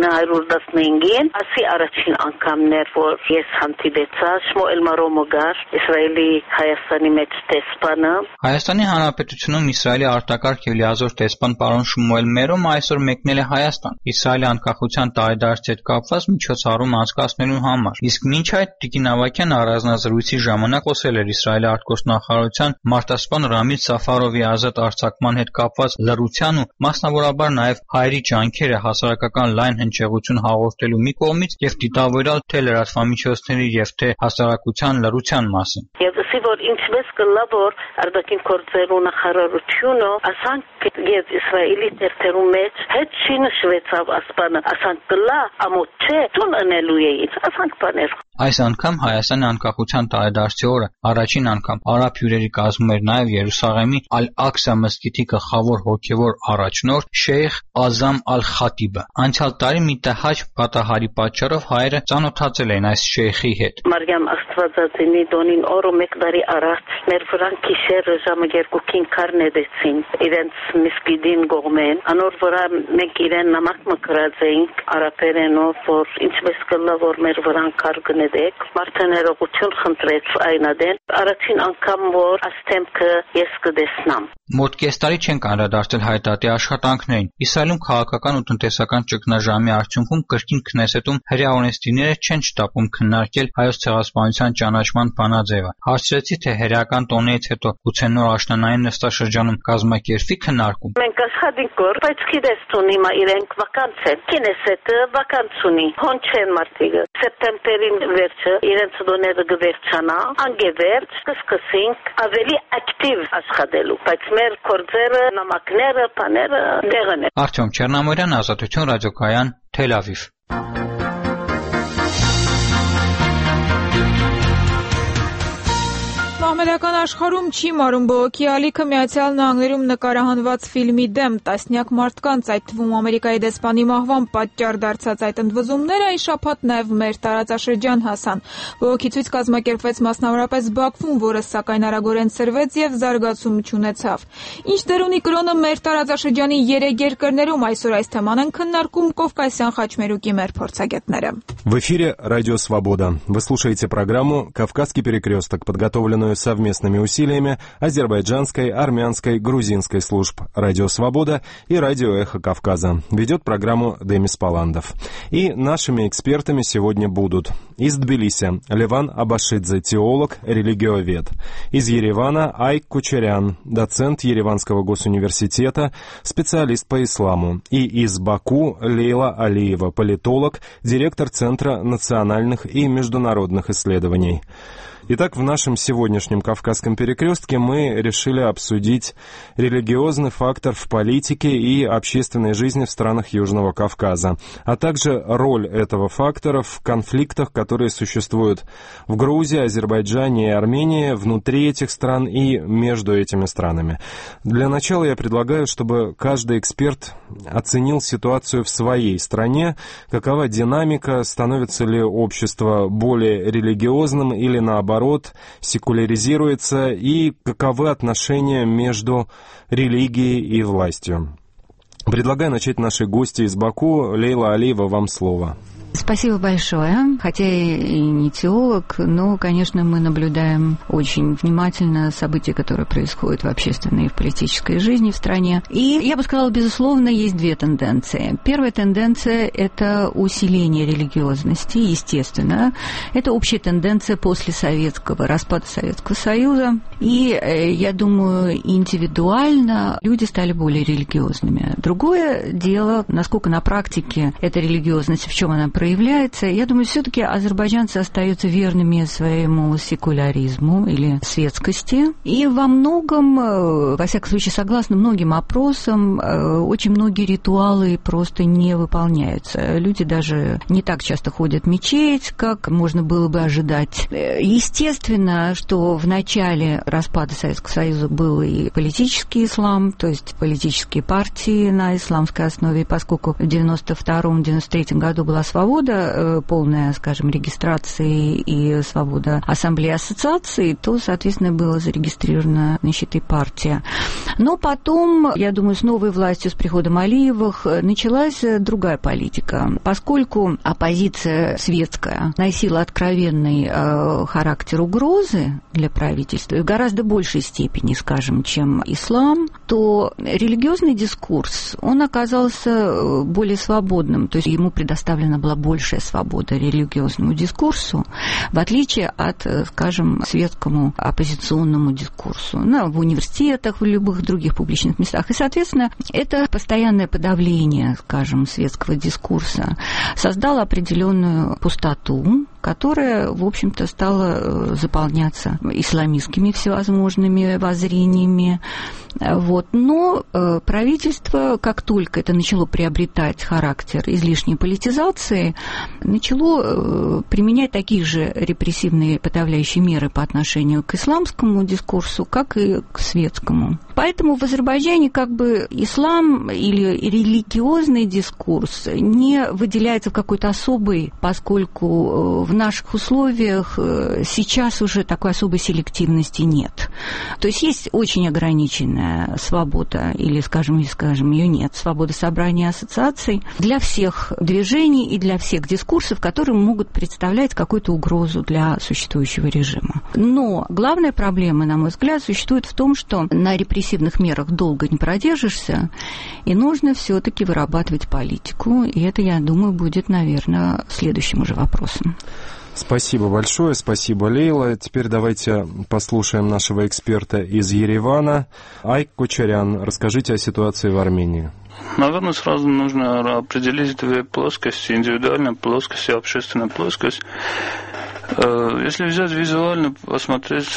1915-ին ասի առաջին անգամներ որ ես հանդիպեցա Շմուել Մարոմոգար Իսրայելի Հայաստանի մեջ տեսփանը Հայաստանի Հանրապետությունում Իսրայելի արտակարգ եւ լիազոր տեսփան պարոն Շմուել Մերոմը այսօր մեկնել է Հայաստան Իսրայելի անկախության տարեդարձի հետ կապված միջոցառում անցկացնելու համար իսկ մինչ այդ Տիկին Ավագյանը առանձնազրույցի ժամանակ խոսել էր Իսրայելի արտգործնախարարության մարտահրավեր Ռամիլ Սաֆարովի ազատ արձակման հետ կապված լռության ու մասնավորաբար նաև հայերի ջանքերը հասարակական լայն հնչեղություն հաղորդելու մի կողմից եւ դիտավորյալ թե լրատվամիջոցների եւ թե հասարակության լռության մասին։ Եվ ասի որ ինչպես կլա որ արտաքին գործերու նախարարությունը ասանք եւ Իսրայելի տերտերու մեջ հետ չի նշվեցավ ասպանը ասանք կլա ամոթ չէ տուն անելու էից ասանք բաներ Այս անգամ Հայաստանի անկախության տարեդարձի օրը առաջին անգամ արաբ հյուրերի կազմում էր նաև Երուսաղեմի Ալ-Աքսա մզկիթի գլխավոր հոգևոր առաջնորդ Շեյխ Ազամ Ալ-Խատիբը։ Անցյալ տարի մի տհաճ պատահարի պատճառով հայերը ծանոթացել էին այս շեյխի հետ։ Մարիամ Աստվածածինի դոնին օրը մեկ տարի առաջ մեր վրան գիշերը ժամը 2-ին քարնեդեցին իրենց միսկիդին գողմեն անոր վրա մենք իրեն նամակ մկրած էինք արաբերենով որ ինչպես կլա որ մեր վրան քար գնեդեք մարդաներողություն խնդրեց այնադեն առաջին անգամ որ աստեմքը ես կդեսնամ Մոտ կես տարի չենք անդրադարձել հայտարարի աշխատանքներին։ Իսրայելում քաղաքական ու տնտեսական ճգնաժամի արդյունքում կրկին Քնեսետում հրեա օրենսդիրները չեն շտապում քննարկել հայոց ցեղասպանության ճանաչման բանաձևը։ Հարցրեցի, թե հրեական տոններից հետո գուցե նոր աշնանային նստաշրջանում կազմակերպվի քննարկում։ Մենք աշխատենք որ, բայց գիտես տուն հիմա իրենք վականց են։ Քնեսետը վականց ունի։ Հոն չեն մարդիկը։ Սեպտեմբերին վերջը իրենց դոները կվերջանա, անգևերջ կսկսենք ավելի ակտիվ աշխատելու, բայց մեր կորձերը, նամակները, բաները դեղն է։ Արտյոմ Չեռնամորյան, Ազատություն ռադիոկայան, Թել Ավիվ։ Ամերիկական աշխարհում չի մարում բողոքի ալիքը Միացյալ Նահանգներում նկարահանված ֆիլմի դեմ տասնյակ մարդկանց, այդ թվում Ամերիկայի դեսպանի մահվան պատճառ դարձած այդ ընդվզումները այս շաբաթ նաև մեր տարածաշրջան հասան։ Բողոքի ցույց կազմակերպվեց մասնավորապես Բաքվում, որը սակայն արագորեն սրվեց եւ զարգացում չունեցավ։ Ինչ դեր ունի կրոնը մեր տարածաշրջանի 3 երկրներում, այսօր այս թեման են քննարկում Կովկասյան խաչմերուկի մեր փորձագետները։ В эфире Радио Свобода. Вы слушаете программу «Кавказский перекресток», подготовленную совместными усилиями азербайджанской, армянской, грузинской служб «Радио Свобода» и «Радио Эхо Кавказа». Ведет программу Демис Паландов. И нашими экспертами сегодня будут из Тбилиси Леван Абашидзе, теолог, религиовед. Из Еревана Айк Кучерян, доцент Ереванского госуниверситета, специалист по исламу. И из Баку Лейла Алиева, политолог, директор Центра национальных и международных исследований. Итак, в нашем сегодняшнем Кавказском перекрестке мы решили обсудить религиозный фактор в политике и общественной жизни в странах Южного Кавказа, а также роль этого фактора в конфликтах, которые существуют в Грузии, Азербайджане и Армении, внутри этих стран и между этими странами. Для начала я предлагаю, чтобы каждый эксперт оценил ситуацию в своей стране, какова динамика, становится ли общество более религиозным или наоборот, секуляризируется, и каковы отношения между религией и властью. Предлагаю начать нашей гости из Баку. Лейла Алиева, вам слово. Спасибо большое. Хотя и не теолог, но, конечно, мы наблюдаем очень внимательно события, которые происходят в общественной и в политической жизни в стране. И я бы сказала, безусловно, есть две тенденции. Первая тенденция – это усиление религиозности, естественно. Это общая тенденция после распада Советского Союза. И, я думаю, индивидуально люди стали более религиозными. Другое дело, насколько на практике эта религиозность, в чем она проявляется. Я думаю, все-таки азербайджанцы остаются верными своему секуляризму или светскости. И во многом, во всяком случае, согласно многим опросам, очень многие ритуалы просто не выполняются. Люди даже не так часто ходят в мечеть, как можно было бы ожидать. Естественно, что в начале распада Советского Союза был и политический ислам, то есть политические партии на исламской основе, поскольку в 92-93 году была свобода полная, скажем, регистрации и свобода ассамблеи ассоциаций, то, соответственно, была зарегистрирована, значит, и партия. Но потом, я думаю, с новой властью, с приходом Алиевых, началась другая политика. Поскольку оппозиция светская носила откровенный характер угрозы для правительства, и в гораздо большей степени, скажем, чем ислам, то религиозный дискурс, он оказался более свободным, то есть ему предоставлена была большая свобода религиозному дискурсу, в отличие от, скажем, светскому оппозиционному дискурсу, в университетах, в любых других публичных местах. И, соответственно, это постоянное подавление, скажем, светского дискурса создало определенную пустоту, которая, в общем-то, стала заполняться исламистскими всевозможными воззрениями. Вот. Но правительство, как только это начало приобретать характер излишней политизации, начало применять такие же репрессивные подавляющие меры по отношению к исламскому дискурсу, как и к светскому. Поэтому в Азербайджане как бы ислам или религиозный дискурс не выделяется в какой-то особый, поскольку в наших условиях сейчас уже такой особой селективности нет. То есть есть очень ограниченная свобода, или, скажем, ее нет, свобода собрания ассоциаций для всех движений и для всех дискурсов, которые могут представлять какую-то угрозу для существующего режима. Но главная проблема, на мой взгляд, существует в том, что на репрессивных мерах долго не продержишься, и нужно все-таки вырабатывать политику, и это, я думаю, будет, наверное, следующим уже вопросом. Спасибо большое, спасибо, Лейла. Теперь давайте послушаем нашего эксперта из Еревана. Айк Кочарян, расскажите о ситуации в Армении. Наверное, сразу нужно определить две плоскости: индивидуальная плоскость и общественная плоскость. Если взять визуально, посмотреть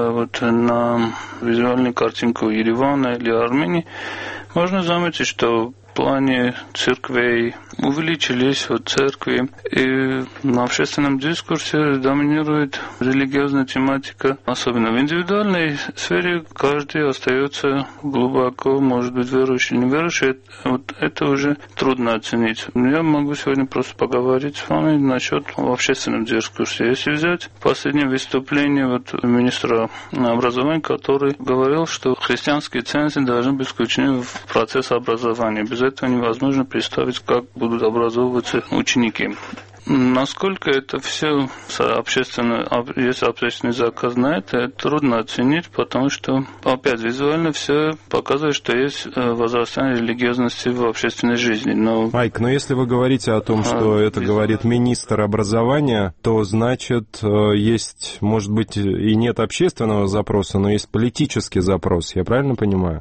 на визуальную картинку Еревана или Армении, можно заметить, что в плане церквей увеличились церкви, и на общественном дискурсе доминирует религиозная тематика. Особенно в индивидуальной сфере каждый остается глубоко, может быть, верующий, неверующий. Это уже трудно оценить. Я могу сегодня просто поговорить с вами насчет общественного дискурса. Если взять последнее выступление министра образования, который говорил, что христианские ценности должны быть включены в процесс образования. Без этого невозможно представить, как будут образовываться ученики. Насколько это все общественно, если общественный заказ на это трудно оценить, потому что, опять, визуально все показывает, что есть возрастание религиозности в общественной жизни. Майк, но если вы говорите о том, что это говорит министр образования, то значит, есть, может быть, и нет общественного запроса, но есть политический запрос. Я правильно понимаю?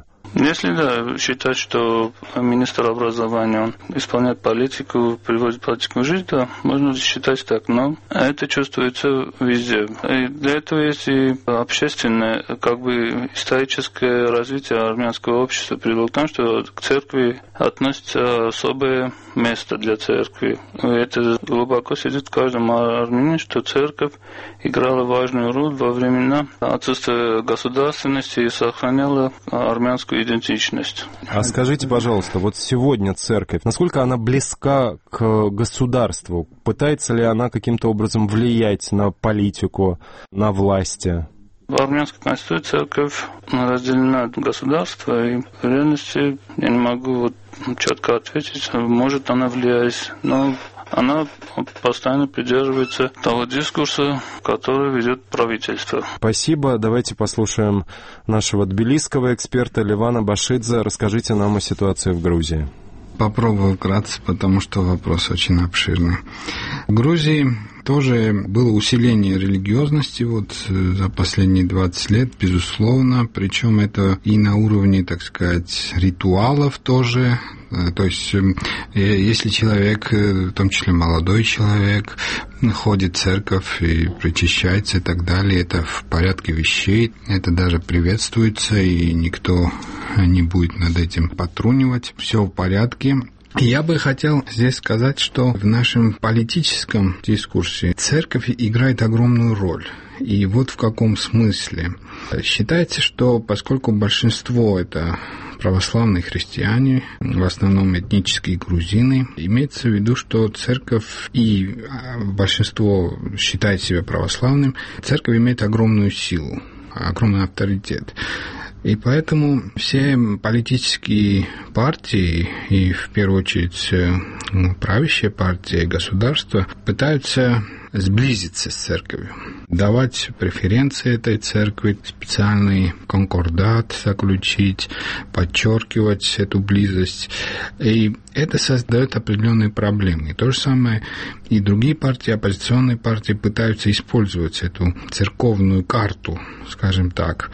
Если считать, что министр образования он исполняет политику, приводит политику в жизнь, то можно считать так, но это чувствуется везде. И для этого есть и общественное, историческое развитие армянского общества привело к тому, что к церкви относится особое место для церкви. И это глубоко сидит в каждом армянине, что церковь играла важную роль во времена отсутствия государственности и сохраняла армянскую идентичность. А скажите, пожалуйста, сегодня церковь, насколько она близка к государству? Пытается ли она каким-то образом влиять на политику, на власти? В армянской конституции церковь разделена от государства, и в реальности я не могу четко ответить, может она влиять, но она постоянно придерживается того дискурса, который ведет правительство. Спасибо. Давайте послушаем нашего тбилисского эксперта Левана Башидзе. Расскажите нам о ситуации в Грузии. Попробую вкратце, потому что вопрос очень обширный. В Грузии тоже было усиление религиозности за последние 20 лет, безусловно, причем это и на уровне, так сказать, ритуалов тоже, То есть, если человек, в том числе молодой человек, ходит в церковь и причащается и так далее, это в порядке вещей, это даже приветствуется, и никто не будет над этим потрунивать. Все в порядке. Я бы хотел здесь сказать, что в нашем политическом дискурсе церковь играет огромную роль. И вот в каком смысле. Считается, что поскольку большинство это православные христиане, в основном этнические грузины, имеется в виду, что церковь и большинство считает себя православным, церковь имеет огромную силу, огромный авторитет. И поэтому все политические партии, и в первую очередь правящая партия, государство, пытаются сблизиться с церковью, давать преференции этой церкви, специальный конкордат заключить, подчеркивать эту близость. И это создает определенные проблемы. И то же самое и другие партии, оппозиционные партии пытаются использовать эту церковную карту, скажем так,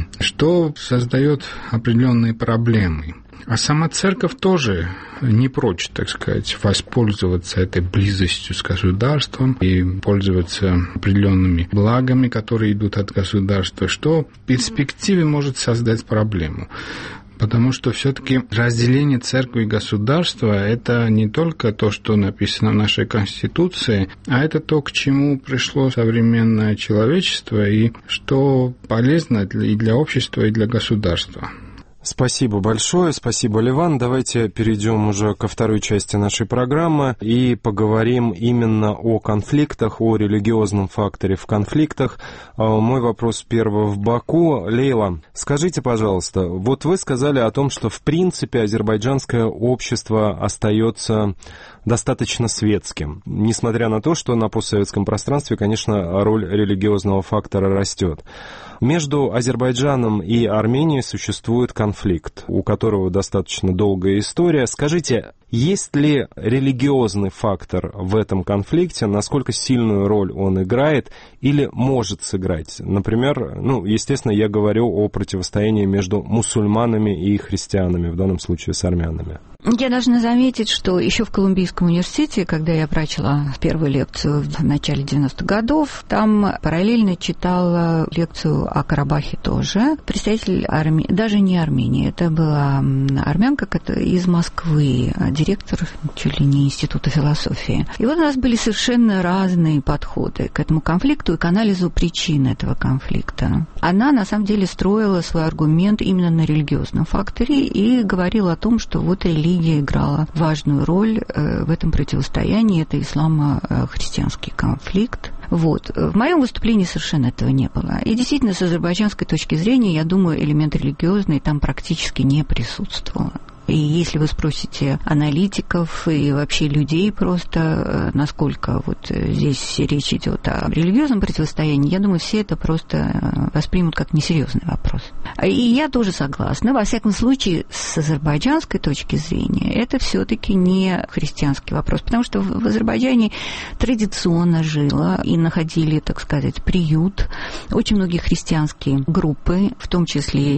что создает определенные проблемы. А сама церковь тоже не прочь, так сказать, воспользоваться этой близостью с государством и пользоваться определенными благами, которые идут от государства, что в перспективе может создать проблему. Потому что все-таки разделение церкви и государства – это не только то, что написано в нашей Конституции, а это то, к чему пришло современное человечество и что полезно и для общества, и для государства. Спасибо большое, спасибо, Ливан. Давайте перейдем уже ко второй части нашей программы и поговорим именно о конфликтах, о религиозном факторе в конфликтах. Мой вопрос первый в Баку. Лейла, скажите, пожалуйста, вот вы сказали о том, что в принципе азербайджанское общество остается достаточно светским, несмотря на то, что на постсоветском пространстве, конечно, роль религиозного фактора растет. Между Азербайджаном и Арменией существует конфликт, у которого достаточно долгая история. Скажите, есть ли религиозный фактор в этом конфликте, насколько сильную роль он играет или может сыграть? Например, естественно, я говорю о противостоянии между мусульманами и христианами, в данном случае с армянами. Я должна заметить, что еще в Колумбийском университете, когда я прочла первую лекцию в начале 90-х годов, там параллельно читала лекцию о Карабахе тоже. Представитель Армении, даже не Армении, это была армянка из Москвы, директор чуть ли не Института философии. И вот у нас были совершенно разные подходы к этому конфликту и к анализу причин этого конфликта. Она, на самом деле, строила свой аргумент именно на религиозном факторе и говорила о том, что вот религия играла важную роль в этом противостоянии, это исламо-христианский конфликт. Вот. В моем выступлении совершенно этого не было. И действительно, с азербайджанской точки зрения, я думаю, элемент религиозный там практически не присутствовал. И если вы спросите аналитиков и вообще людей просто, насколько вот здесь речь идет о религиозном противостоянии, я думаю, все это просто воспримут как несерьезный вопрос. И я тоже согласна. Во всяком случае, с азербайджанской точки зрения, это все-таки не христианский вопрос, потому что в Азербайджане традиционно жило и находили, так сказать, приют очень многие христианские группы, в том числе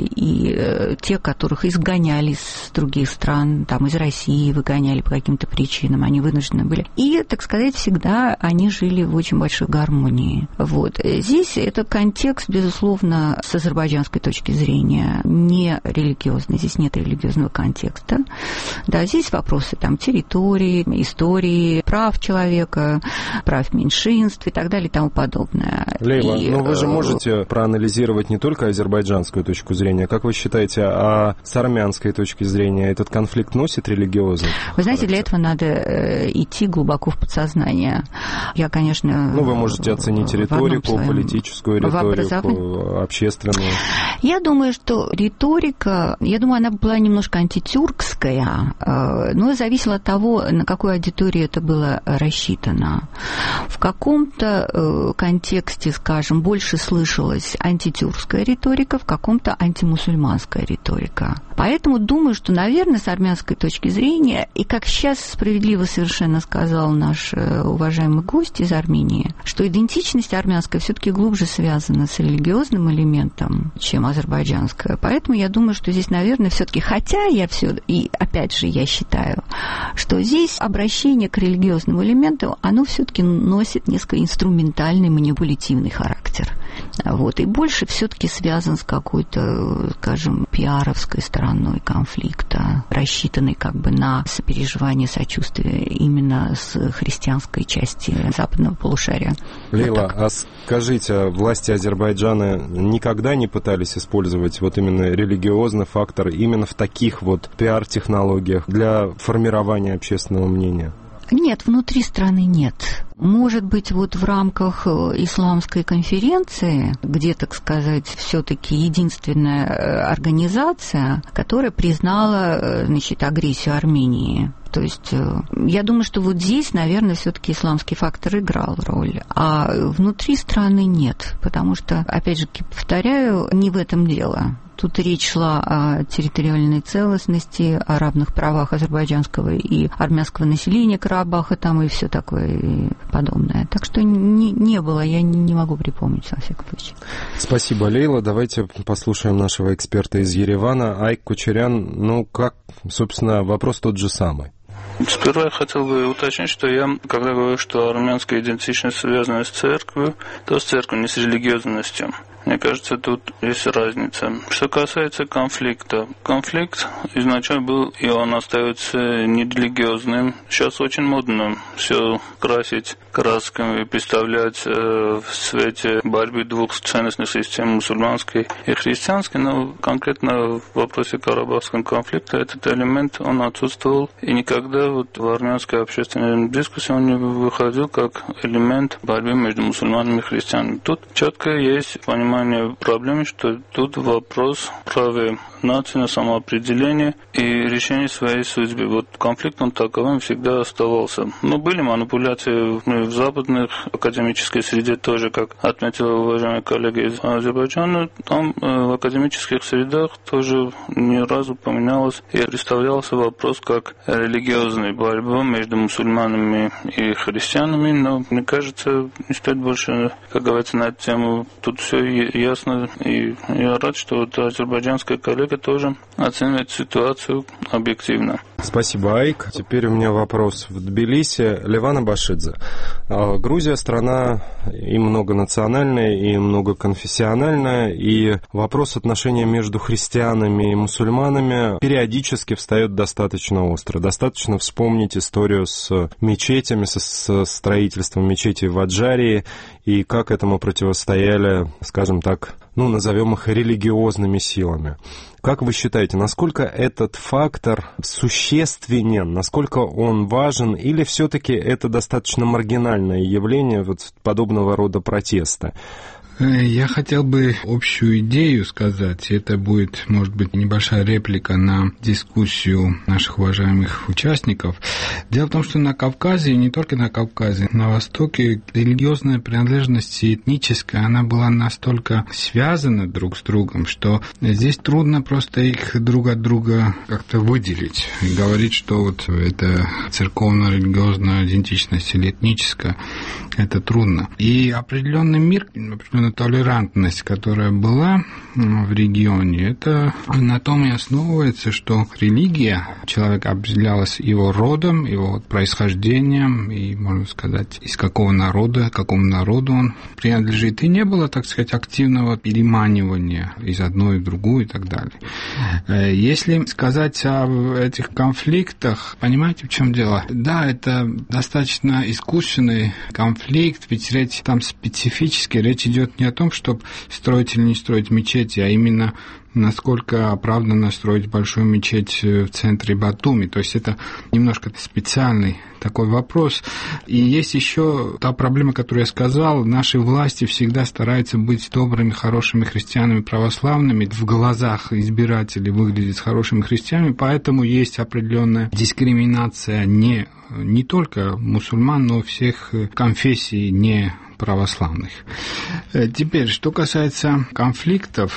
и те, которых изгоняли с других стран, там из России выгоняли по каким-то причинам, они вынуждены были. И, так сказать, всегда они жили в очень большой гармонии. Вот. Здесь этот контекст, безусловно, с азербайджанской точки зрения не религиозный, здесь нет религиозного контекста. Да, здесь вопросы там территории, истории, прав человека, прав меньшинств и так далее и тому подобное. Лейла, но вы же можете проанализировать не только азербайджанскую точку зрения. Как вы считаете, а с армянской точки зрения этот конфликт носит религиозный характер? Вы знаете, для этого надо идти глубоко в подсознание. Я, конечно... вы можете оценить риторику, политическую риторику, общественную. Я думаю, что риторика, она была немножко антитюркская, но зависело от того, на какую аудиторию это было рассчитано. В каком-то контексте, скажем, больше слышалась антитюркская риторика, в каком-то антимусульманская риторика. Поэтому думаю, что, наверное, наверное, с армянской точки зрения, и как сейчас справедливо совершенно сказал наш уважаемый гость из Армении, что идентичность армянская все-таки глубже связана с религиозным элементом, чем азербайджанская. Поэтому я думаю, что здесь, наверное, все-таки, хотя я все, и опять же я считаю, что здесь обращение к религиозному элементу, оно все-таки носит несколько инструментальный, манипулятивный характер. Вот, и больше все-таки связан с какой-то, скажем, пиаровской стороной конфликта, рассчитанной как бы на сопереживание, сочувствие именно с христианской части западного полушария. Лейла, вот а скажите, власти Азербайджана никогда не пытались использовать вот именно религиозный фактор именно в таких вот пиар-технологиях для формирования общественного мнения? Нет, внутри страны нет. Может быть, вот в рамках исламской конференции, где, так сказать, все-таки единственная организация, которая признала, значит, агрессию Армении. То есть я думаю, что вот здесь, наверное, все-таки исламский фактор играл роль, а внутри страны нет, потому что, опять же, повторяю, не в этом дело. Тут речь шла о территориальной целостности, о равных правах азербайджанского и армянского населения Карабаха там и все такое и подобное. Так что не было, я не могу припомнить, во всяком случае. Спасибо, Лейла. Давайте послушаем нашего эксперта из Еревана. Айк Кучерян, ну как, собственно, вопрос тот же самый. Сперва я хотел бы уточнить, что я, когда говорю, что армянская идентичность связана с церковью, то с церковью, не с религиозностью. Мне кажется, тут есть разница. Что касается конфликта. Конфликт изначально был, и он остается нерелигиозным. Сейчас очень модно все красить красками и представлять в свете борьбы двух ценностных систем, мусульманской и христианской. Но конкретно в вопросе карабахского конфликта этот элемент, он отсутствовал. И никогда вот в армянской общественной дискуссии он не выходил как элемент борьбы между мусульманами и христианами. Тут четко есть понимание проблемы, что тут вопрос права нации на самоопределение и решение своей судьбы. Вот конфликт, он таковым всегда оставался. Но были манипуляции в западных академической среде тоже, как отметила уважаемая коллега из Азербайджана. Там в академических средах тоже ни разу упоминалось и представлялся вопрос как религиозная борьба между мусульманами и христианами. Но мне кажется, не стоит больше, как говорится, на эту тему. Тут все ясно, и я рад, что вот азербайджанская коллега тоже оценивает ситуацию объективно. Спасибо, Айк. Теперь у меня вопрос в Тбилиси. Левана Башидзе. Грузия страна и многонациональная, и многоконфессиональная, и вопрос отношения между христианами и мусульманами периодически встает достаточно остро. Достаточно вспомнить историю с мечетями, со строительством мечетей в Аджарии, и как этому противостояли, скажем так, назовем их религиозными силами. Как вы считаете, насколько этот фактор существенен, насколько он важен, или все-таки это достаточно маргинальное явление вот подобного рода протеста? Я хотел бы общую идею сказать. Это будет, может быть, небольшая реплика на дискуссию наших уважаемых участников. Дело в том, что на Кавказе, и не только на Кавказе, на Востоке религиозная принадлежность этническая, она была настолько связана друг с другом, что здесь трудно просто их друг от друга как-то выделить и говорить, что вот это церковно-религиозная идентичность или этническая, это трудно. И определенный мир, определенная толерантность, которая была в регионе, это на том и основывается, что религия человека определялась его родом, его происхождением, и, можно сказать, из какого народа, какому народу он принадлежит. И не было, так сказать, активного переманивания из одной в другую и так далее. Если сказать об этих конфликтах, понимаете, в чем дело? Да, это достаточно искусственный конфликт, ведь речь там специфически, речь идет не о том, чтобы строить или не строить мечети, а именно насколько оправданно строить большую мечеть в центре Батуми. То есть это немножко специальный такой вопрос. И есть еще та проблема, которую я сказал. Наши власти всегда стараются быть добрыми, хорошими христианами, православными. В глазах избирателей выглядеть хорошими христианами. Поэтому есть определенная дискриминация не только мусульман, но всех конфессий не православных. Теперь, что касается конфликтов,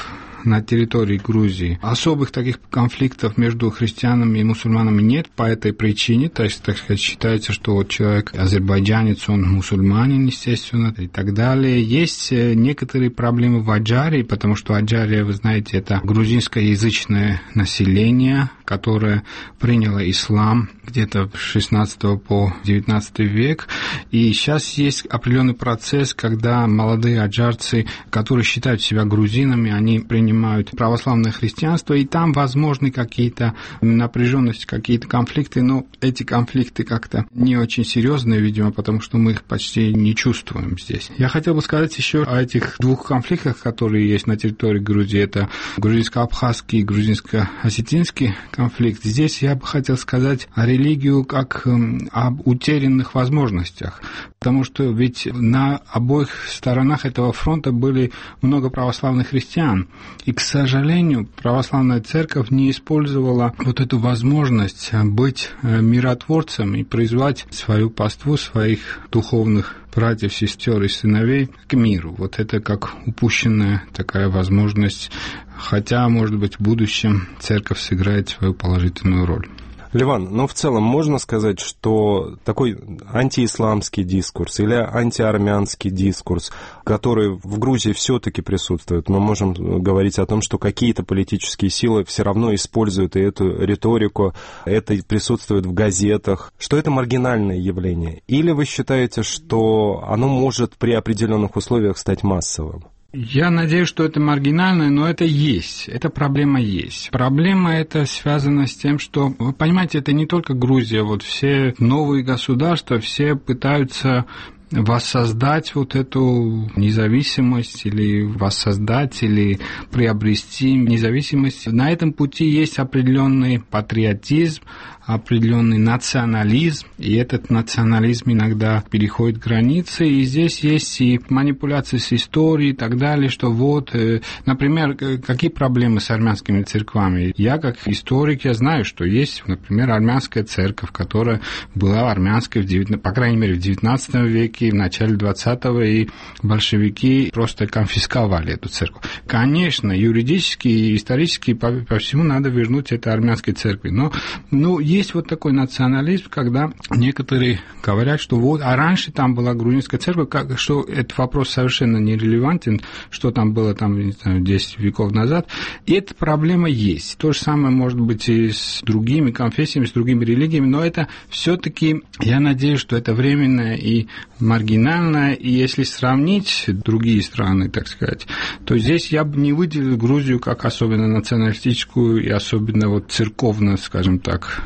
на территории Грузии. Особых таких конфликтов между христианами и мусульманами нет по этой причине. То есть, так сказать, считается, что вот человек азербайджанец, он мусульманин, естественно, и так далее. Есть некоторые проблемы в Аджарии, потому что Аджария, вы знаете, это грузинскоязычное население, которое приняло ислам где-то с 16 по 19 век. И сейчас есть определенный процесс, когда молодые аджарцы, которые считают себя грузинами, они принимают православное христианство, и там возможны какие-то напряженности, какие-то конфликты, но эти конфликты как-то не очень серьезные, видимо, потому что мы их почти не чувствуем здесь. Я хотел бы сказать еще о этих двух конфликтах, которые есть на территории Грузии. Это грузинско-абхазский и грузинско-осетинский конфликт. Здесь я бы хотел сказать о религии как об утерянных возможностях, потому что ведь на обоих сторонах этого фронта были много православных христиан, и, к сожалению, православная церковь не использовала вот эту возможность быть миротворцем и призвать свою паству, своих духовных братьев, сестер и сыновей к миру. Вот это как упущенная такая возможность, хотя, может быть, в будущем церковь сыграет свою положительную роль. Ливан, в целом можно сказать, что такой антиисламский дискурс или антиармянский дискурс, который в Грузии все-таки присутствует, мы можем говорить о том, что какие-то политические силы все равно используют и эту риторику, это присутствует в газетах, что это маргинальное явление? Или вы считаете, что оно может при определенных условиях стать массовым? Я надеюсь, что это маргинально, но это есть, эта проблема есть. Проблема эта связана с тем, что, вы понимаете, это не только Грузия, вот все новые государства, все пытаются воссоздать вот эту независимость или воссоздать, или приобрести независимость. На этом пути есть определенный патриотизм, определенный национализм, и этот национализм иногда переходит границы, и здесь есть и манипуляции с историей и так далее, что вот, например, какие проблемы с армянскими церквами. Я, как историк, я знаю, что есть, например, армянская церковь, которая была армянской, по крайней мере, в XIX веке, в начале XX, и большевики просто конфисковали эту церковь. Конечно, юридически и исторически по всему надо вернуть это армянской церкви, но есть вот такой национализм, когда некоторые говорят, что вот, а раньше там была грузинская церковь, что этот вопрос совершенно нерелевантен, что там было там, не знаю, 10 веков назад, и эта проблема есть. То же самое может быть и с другими конфессиями, с другими религиями, но это все-таки, я надеюсь, что это временное и маргинальное, и если сравнить другие страны, так сказать, то здесь я бы не выделил Грузию как особенно националистическую и особенно вот церковно, скажем так,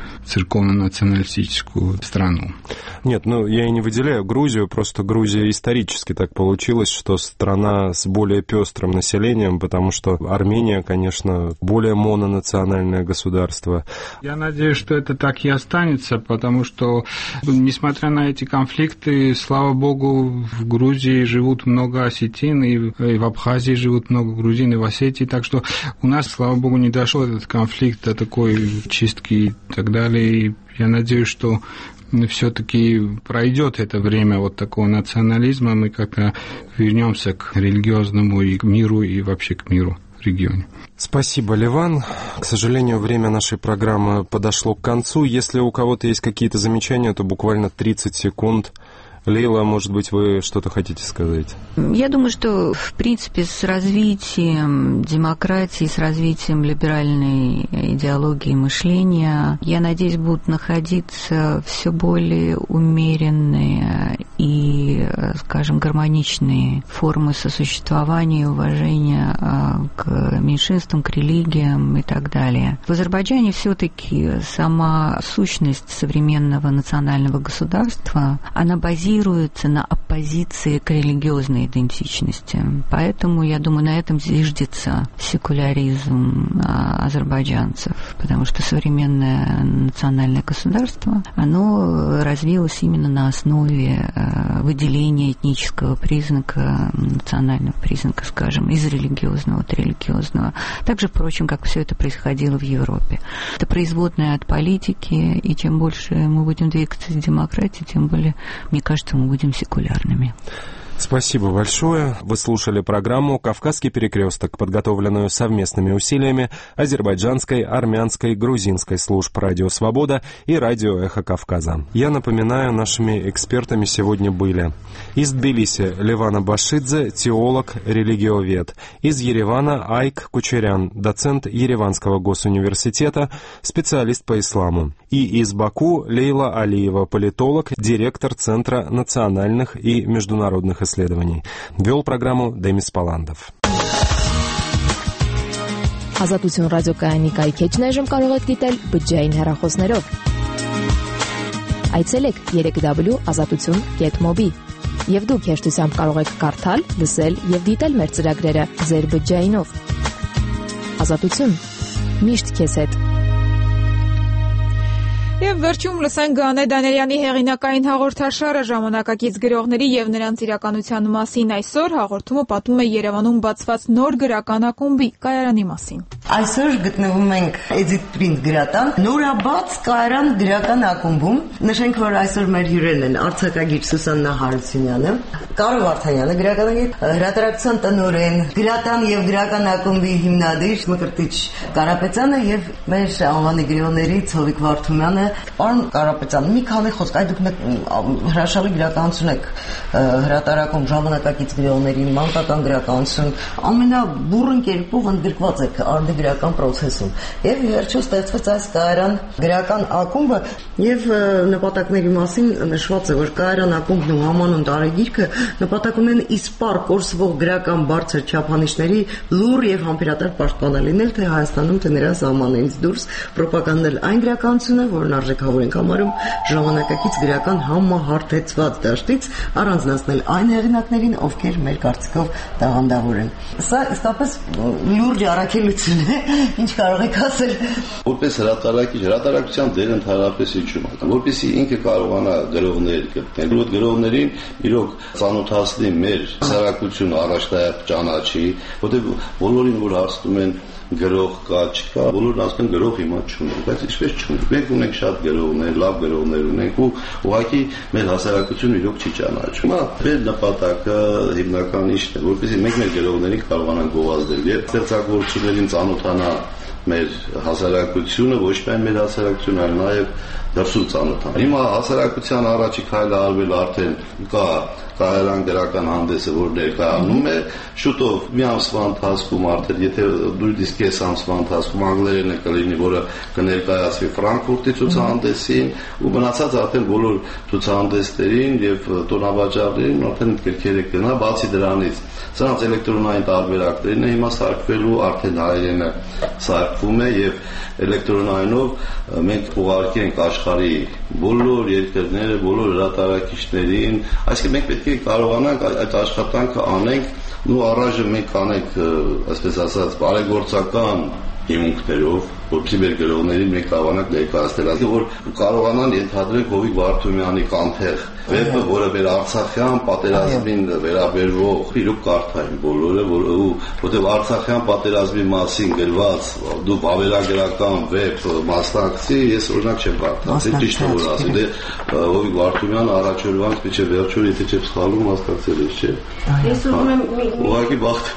церковно-националистическую страну. Нет, я и не выделяю Грузию, просто Грузия исторически так получилось, что страна с более пестрым населением, потому что Армения, конечно, более мононациональное государство. Я надеюсь, что это так и останется, потому что, несмотря на эти конфликты, слава богу, в Грузии живут много осетин, и в Абхазии живут много грузин, и в Осетии, так что у нас, слава богу, не дошел этот конфликт до такой чистки и так далее. И я надеюсь, что все-таки пройдет это время вот такого национализма, мы как-то вернемся к религиозному и к миру, и вообще к миру в регионе. Спасибо, Ливан. К сожалению, время нашей программы подошло к концу. Если у кого-то есть какие-то замечания, то буквально 30 секунд. Лейла, может быть, вы что-то хотите сказать? Я думаю, что, в принципе, с развитием демократии, с развитием либеральной идеологии мышления, я надеюсь, будут находиться все более умеренные и, скажем, гармоничные формы сосуществования, уважения к меньшинствам, к религиям и так далее. В Азербайджане все-таки сама сущность современного национального государства, она базируется на оппозиции к религиозной идентичности. Поэтому, я думаю, на этом зиждется секуляризм азербайджанцев, потому что современное национальное государство, оно развилось именно на основе выделения этнического признака, национального признака, скажем, из религиозного от религиозного. Так же, впрочем, как все это происходило в Европе. Это производное от политики, и чем больше мы будем двигаться к демократии, тем более, мне кажется, мы будем секулярными. Спасибо большое. Вы слушали программу «Кавказский перекресток», подготовленную совместными усилиями азербайджанской, армянской, грузинской служб «Радио Свобода» и «Радио Эхо Кавказа». Я напоминаю, нашими экспертами сегодня были из Тбилиси Левана Башидзе, теолог, религиовед, из Еревана Айк Кучерян, доцент Ереванского госуниверситета, специалист по исламу, и из Баку Лейла Алиева, политолог, директор Центра национальных и международных исследований. Вел программу Демис Паландов. Ազատություն ռադիոկայանի կայքեջն այժմ կարող եք դիտել բջջային հեռախոսներով։ Այցելեք www.azatutun.mobi եւ դուք հեշտությամբ կարող եք կարդալ, լսել եւ դիտել մեր ծրագրերը ձեր բջջայինով։ Ազատություն միշտ քեզ հետ։ Եվ վերջում լսենք Գանե Դանելյանի հեղինակային հաղորդաշարը ժամանակակից գրողների եւ նրանց իրականության մասին։ Այսօր հաղորդումը պատմում է Երևանում բացված նոր գրական ակումբի կայարանի մասին։ Այսօր գտնվում ենք Edit Print գրատան նորաբաց կայարան գրական ակումբում։ Նշենք, որ այսօր մեր հյուրերն են արձակագիր Սուսաննա Հարությունյանը, Կարո Վարդանյանը, գրականագետ, հրատարակության տնօրեն, գրատան եւ գրական ակումբի հիմնադիր Մկրտիչ Կարապետյանը եւ մեր անվանի գրողներից Հովիկ Վարդումյանը։ Պարոն Կարապետյան, մի քանի խոսք, այ դուք հրաշալի գրականություն եք հրատարակում, ժամանակակից գրողների, մանկական գրականություն, ամենաբուրըն կերպով ընդգրկված եք արդեգրական process-ում։ Եվ վերջում ստեղծվեց այս կայարան գրական ակումբը եւ նպատակների մասին նշված է, որ կայարան ակումբն ու համանուն տարեգիրքը նպատակ ունեն իսպառ կորսվող գրական բարձր չափանիշների լուռ եւ համբերատար պաշտպանը լինել թե Հայաստանում, թե նրա սահմաններից դուրս պրոպագանդել այն գրականությունը, որն արժեքավոր ենք համարում ժամանակակից գրական համահարթեցված դաշտից առանձնացնել այն հեղինակներին, ովքեր մեր կարծիքով տաղանդավոր են։ Սա իսկապես լուրջ առաքելություն է, ինչ կարող եք ասել։ Որպես հրատարակիչ, հրատարակության դերը ընդհանրապես ինչու՞մ է, որպեսզի ինքը կարողանա գրողներ գտնել, որ գրողներին իրոք ծանոթացնի մեր հասարակությունը առաջնայ ճանաչի, որտեղ բոլորին որ հարցնում են գրող կա, չկա, բոլորն ասում են գրող հիմա չունենք, բայց ինչպես չունենք։ Մենք ունենք շատ գրողներ, լավ գրողներ ունենք ու ուղղակի մեր հասարակությունը իրոք չի ճանաչում։ Մեր նպատակը հիմնական ինչն է, որպեսզի մենք մեր գրողներին կարողանանք գովազդել եւ ստեղծագործություններին ծանոթանա մեր հասարակությունը, ոչ միայն մեր հասարակությունը, այլ նաեւ դրսում ծանոթանա։ Հիմա հասարակության առաջի քայլը արվել արդեն կա կայարան գրական հանդեսը, որ ներկայանում է, շուտով մի ամսվա ընթացքում արդեն, եթե նույնիսկ կես ամսվա ընթացքում անգլերենը կլինի, որը կներկայացվի Ֆրանկֆուրտի ցուցահանդեսին ու մնացած արդեն բոլոր ցուցահանդեսներին եւ տոնավաճառներին արդեն գրքերը կգնա, բացի դրանից սրանց էլեկտրոնային տարբերակներն է հիմա սարքվելու, արդեն հայերենը սարքվում է եւ էլեկտրոնայինով մենք ուղարկենք աշխարհի բոլոր երկրները, բոլոր հրատարակիչներին, այսինքն մենք պետք է կարողանանք այդ աշխատանքը անենք, ու առայժմ մենք անենք, այսպես ասած, բարեգործական հիմունքներով, որպեսզի մեր գրողներին մենք կարողանանք ներկայացնել, որ կարողանան ենթադրենք Հովիկ Վարդումյանի «Կանթեղ» վեպը, որը մեր արցախյան պատերազմին վերաբերվող իրոք կարդային բոլորը, որտեղ արցախյան պատերազմի մասին գրված դու վավերագրական վեպ մասնակցի, ես օրինակ չեմ կարդացել, ճիշտ է որ ասեմ, դե Հովիկ Վարդումյանը առաջորդանց մինչև վերջում, եթե չեմ սխալվում, մասնակցել է, չէ։ Ես ուզում եմ ուղղակի բախտը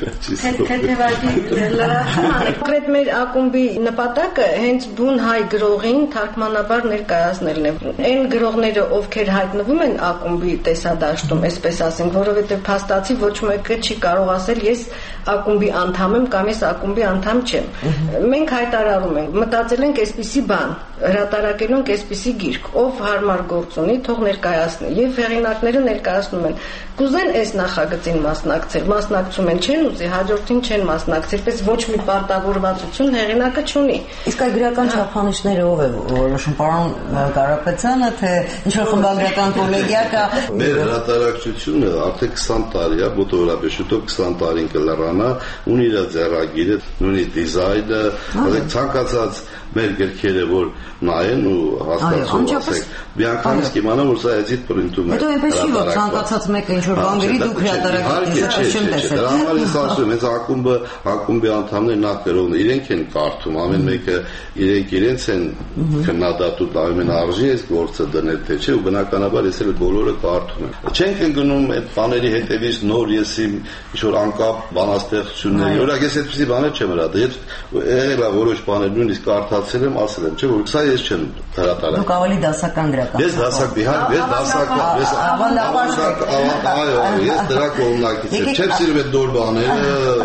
կոնկրետ մեր ակումբի նպատակը հենց բուն հայ գրողին թարգմանաբար ներկայացնելն է։ Այն գրողները, ովքեր հայտնվում են ակումբի տեսադաշտում, այսպես ասենք, որովհետև փաստացի ոչ մեկը չի կարող ասել ես ակումբի անդամ եմ կամ ես ակումբի անդամ չեմ։ Մենք հայտարարում ենք, մտածել ենք այսպիսի բան, հրատարակելու ենք այսպիսի գիրք, ով հարմար գործ ունի, թող ներկայացնի, եւ հեղինակները ներկայացնում են։ Կուզեն այս նախագծին մասնակցել, մասնակցում են, չեն ուզի, հաջորդին չեն մասնակցել, պես ոչ մի պարտավորվածություն հեղինակը չունի։ Իսկ այդ գրական չափանիշները ով է որոշում, պարոն Կարապետյանը, թե ինչ-որ խմբագրական կոլեգիա կա։ Մեր հրատարակչությունը արդեն 20 տարի է, մոտավորապես շուտով 20 տարին կլրանա, ունի իր ձեռագիրը, ունի դիզայնը, ցանկացած մեր գրքերը որ նայեն ու հաստատություն ասեք։ Միանգամից կիմանան որ սա էզիտ պրինտում է։ Հետո այնպես չի որ ցանկացած մեկը ինչ որ բան գրի դուք հրատարակեք, չեմ տեսել։ Դրա համար ես ասում եմ, հենց ակումբի անդամները նախ գրողն իրենք են կարդում, ամեն մեկը իրենց են քննադատում, ամեն արժի էս գործը դնել թե չէ, ու բնականաբար ես էլ բոլորը կարդում եմ։ Չենք ընկնում այդ բաների հետևից նոր եսի ինչ որ անկապ բանաստեղծությունների։ Օրինակ ես այդպիսի բաներ չեմ հրատել։ Ես եղել է որոշ բաներ նույնիսկ կարդացել եմ, ասել եմ, չէ՞ որ սա ես չեմ հրատարակել։ Դուք ավելի դասական գրական։ Ես դրա կողմնակից եմ։ Չեմ սիրում այդ նոր բաները։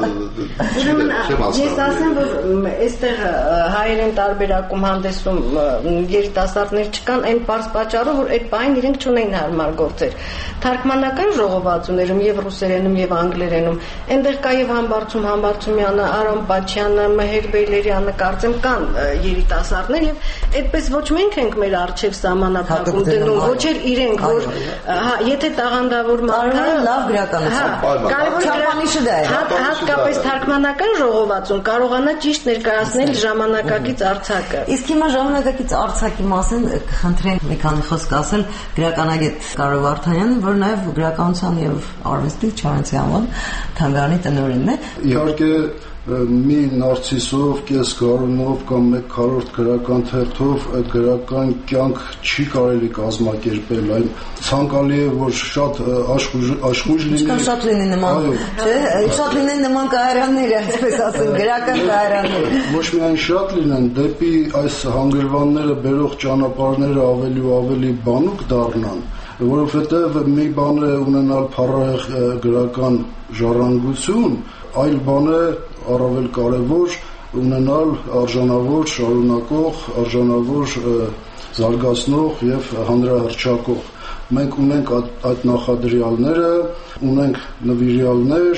Ես ասեմ, որ այստեղ հայերեն տարբերակում հանդեսում երիտասարդներ չկան այն պարզ պատճառով, որ այդ բանին իրենք չունեն հարմար գործեր։ Թարգմանական ժողովածուներում եւ ռուսերենում եւ անգլերենում այնտեղ կա եւ Համբարձումյանը, Արամ Պաչյանը, Մհեր Բեյլերյանը կարծեմ կան երիտասարդներ եւ այդպես ոչ մենք ենք մեր արժեվ սահմանափակում դնում, ոչ էլ իրենք, որ եթե տաղանդավոր մարդը լավ գրականություն, չափանիշը դա է։ Հատկապես թարգմանական ժողովածուն կարողանա ճիշտ ներկայացնել ժամանակակից արձակը։ Իսկ հիմա ժամանակակից արձակի մասին խնդրենք մի քանի խոսք ասել գրականագետ Կարո Վարդանյանը, որ նաև գրականության եւ արվեստի Չարենցի անվան թանգարանի տնօրենն է։ Իհարկե մի նարցիսով, կես գարունով կամ մեկ քառորդ գրական թերթով այդ գրական կյանք չի կարելի կազմակերպել, այն ցանկալի է որ շատ աշխույժ լինի։ Շատ լինի նման, չէ՞, շատ լինեն նման կայարանները, այսպես ասեմ, գրական կայարանները։ Ոչ միայն շատ լինեն, դեպի այս հանգրվանները բերող ճանապարհները ավելի ու ավելի բանուկ դառնան, որովհետև մի բան է ունենալ փառահեղ գրական ժառանգություն, այլ բան է առավել կարևոր ունենալ արժանավոր, շարունակող, արժանավոր զարգացնող եւ հանրահռչակող։ Մենք ունենք այդ նախադրյալները, ունենք նվիրյալներ,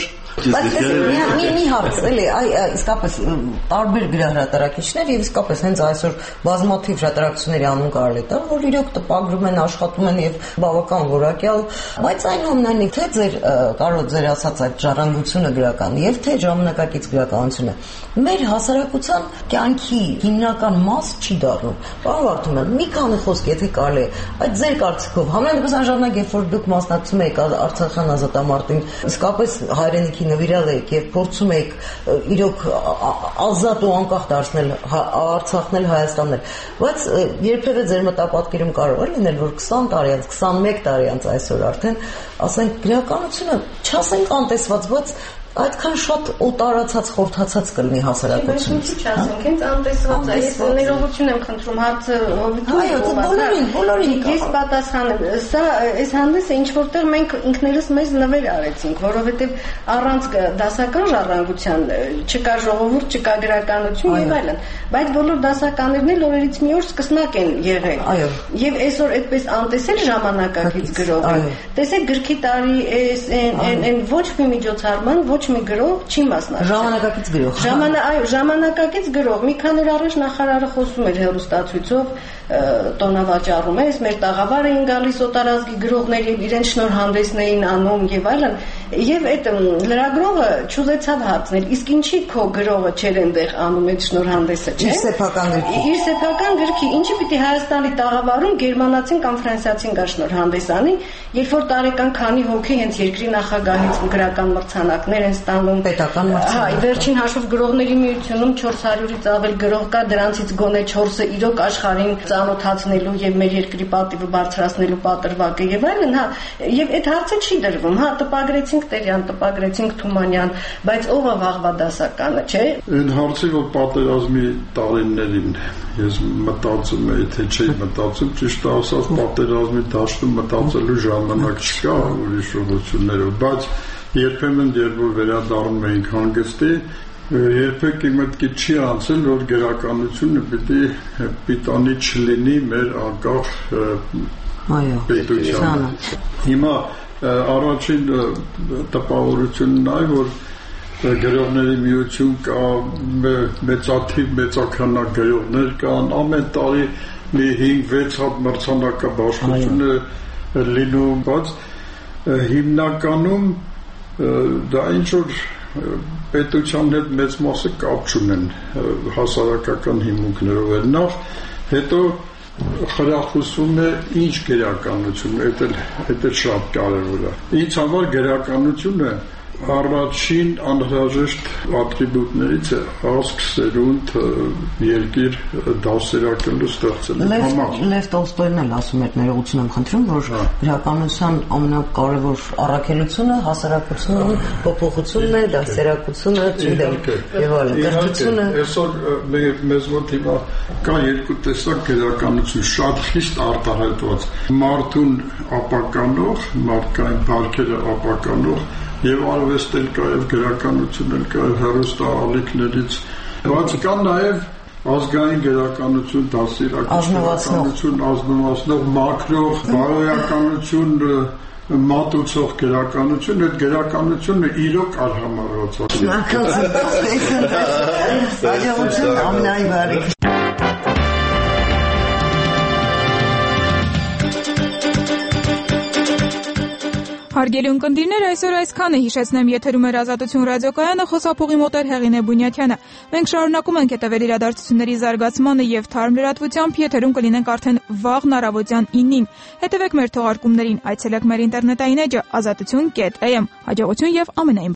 Մի հարց, էլի, իսկապես տարբեր գրահրատարակիչներ եւ իսկապես հենց այսօր բազմաթիվ հրատարակությունների անուն կարելի տալ, որ իրոք տպագրում են, աշխատում են եւ բավական որակյալ, բայց այնուամենայնիվ թե ձեր կարող ձեր ասած այդ ժառանգությունը գրական եւ թե ժամանակակից գրականությունը մեր հասարակության կյանքի հիմնական մաս չի դառնում։ Պարոն Վարդանյան, մի քանի խոսք եթե կարելի է, այդ ձեր կարծիքով համենայն դեպս անժամանակ երբ որ դուք մասնակցում եք Արցախյան ազատամարտին, իսկապես հայրենիքի նվիրյալ եք եւ փորձում եք իրոք ազատ ու անկախ դարձնել Արցախնել Հայաստաններ, բայց երբևէ ձեր մտապատկերում կարող է լինել որ 20 տարի անց 21 տարի անց այսօր արդեն ասենք գրականությունը չասենք անտեսված, բայց այդքան շատ ու տարածած խորթացած կլինի հասարակությունից։ Ինչի՞ չասենք, հենց անտեսված է։ Ես ներողություն եմ խնդրում, հարցը բոլորին ես պատասխանեմ։ Սա այս հանդեսը ինչ որտեղ մենք ինքներս մեզ նվեր արեցինք, որովհետև առանց դասական ժառանգության չկա ժողովուրդ, չկա գրականություն եւ այլն, բայց բոլոր դասականներն էլ օրերից մի օր սկսնակ են եղել։ Եվ այսօր այդպես անտեսել ժամանակակից գրողը։ Տեսեք գրքի տարի այն ոչ մի միջոցառման, ոչ մի գրող չի մասնակցել։ Ժամանակակից գրող։ Ժամանակակից գրող։ Մի քանի օր առաջ նախարարը խոսում էր հեռուստացույցով, տոնավաճառում է, մեր տաղավար էին գալիս օտարազգի գրողներ եւ իրենց շնորհանդեսն էին անում եւ այլն։ Եվ այդ լրագրողը չուզեցավ հարցնել, իսկ ինչի քո գրողը չեր այնտեղ անում այդ շնորհանդեսը, չէ՞։ Իր սեփական գրքի։ Իր սեփական գրքի, ինչի պիտի Հայաստանի տաղավարում գերմանացին կամ ֆրանսիացին գա շնորհանդես անի, երբ որ տարեկան քանի հոգի հենց երկրի նախագահից գրական մրցանակներ են ստանում պետական մրցանակ։ Վերջին հաշվով գրողների միությունում 400-ից ավել գրող կա, դրանցից գոնե 4-ը իրոք աշխարհին ծանոթացնելու եւ մեր երկրի պատիվը բարձրացնելու պատրվակ է եւ այլն, եւ այդ հարցը չի դրվում, տպագրեցինք Տերյան, տպագրեցինք Թումանյան, բայց ով է վաղվա դասականը, չէ։ Այն հարցի որ պատերազմի տարիներին ես մտածում եի, թե չէի մտածում, ճիշտ ասած պատերազմի դաշտում մտածելու ժամանակ չկա ուրիշ ուղղություններով, բայց երբեմն երբ որ վերադառնում էինք հանգստի, երբեք իմ մտքից չի անցել, որ գրականությունը պիտի պիտանի չլինի մեր անկախ պետությանը։ Հիմա առաջին տպավորությունն այ որ գրողների միություն կա, մեծաթիվ մեծաքանակ գրողներ կան, ամեն տարի մի 5-6 հատ մրցանակաբաշխություն է լինում, բայց հիմնականում դա ինչ որ պետության հետ մեծ մասը կապ չունեն հասարակական հիմունքներով են նախ, հետո խրախուսում է ինչ գերականություն, դա շատ կարևոր է։ Ինձ համար գերականությունը առաջին անհրաժեշտ ատրիբուտներից է ազգ, սերունդ, երկիր դասերակելու ստեղծելու համար։ Լև Տոլստոյն էլ ասում էր, ներողություն եմ խնդրում, որ գրականության ամենակարևոր առաքելությունը հասարակությունների փոփոխությունն է, դասերակցությունը, չգիտեմ, եւ այլն, կրթությունը։ Այսօր մեզ մոտ հիմա կա երկու տեսակ գրականություն, շատ խիստ արտահայտված, մարդուն ապականող, մարդկային բարքերը ապականող եւ արվեստել կա եւ գրականություն կա հեռուստաալիքներից, բայց կա նաեւ ազգային գրականություն, դասերակցություն, ազնվացնող, մաքրող, բարոյականություն, մատուցող գրականություն, այդ գրականությունը իրոք արհամարհված է։ Հարգելի ունկնդիրներ, այսօր այսքանը հիշեցնեմ եթերում էր Ազատություն ռադիոկայանը, խոսափողի մոտ էր Հեղինե Բունյաթյանը։ Մենք շարունակում ենք հետևել իրադարձությունների զարգացմանը եւ թարմ լրատվությամբ եթերում կլինենք արդեն վաղն առավոտյան 9-ին։ Հետևեք մեր թողարկումներին, այցելեք մեր ինտերնետային էջը azatutun.am։ Հաջողություն եւ ամենայն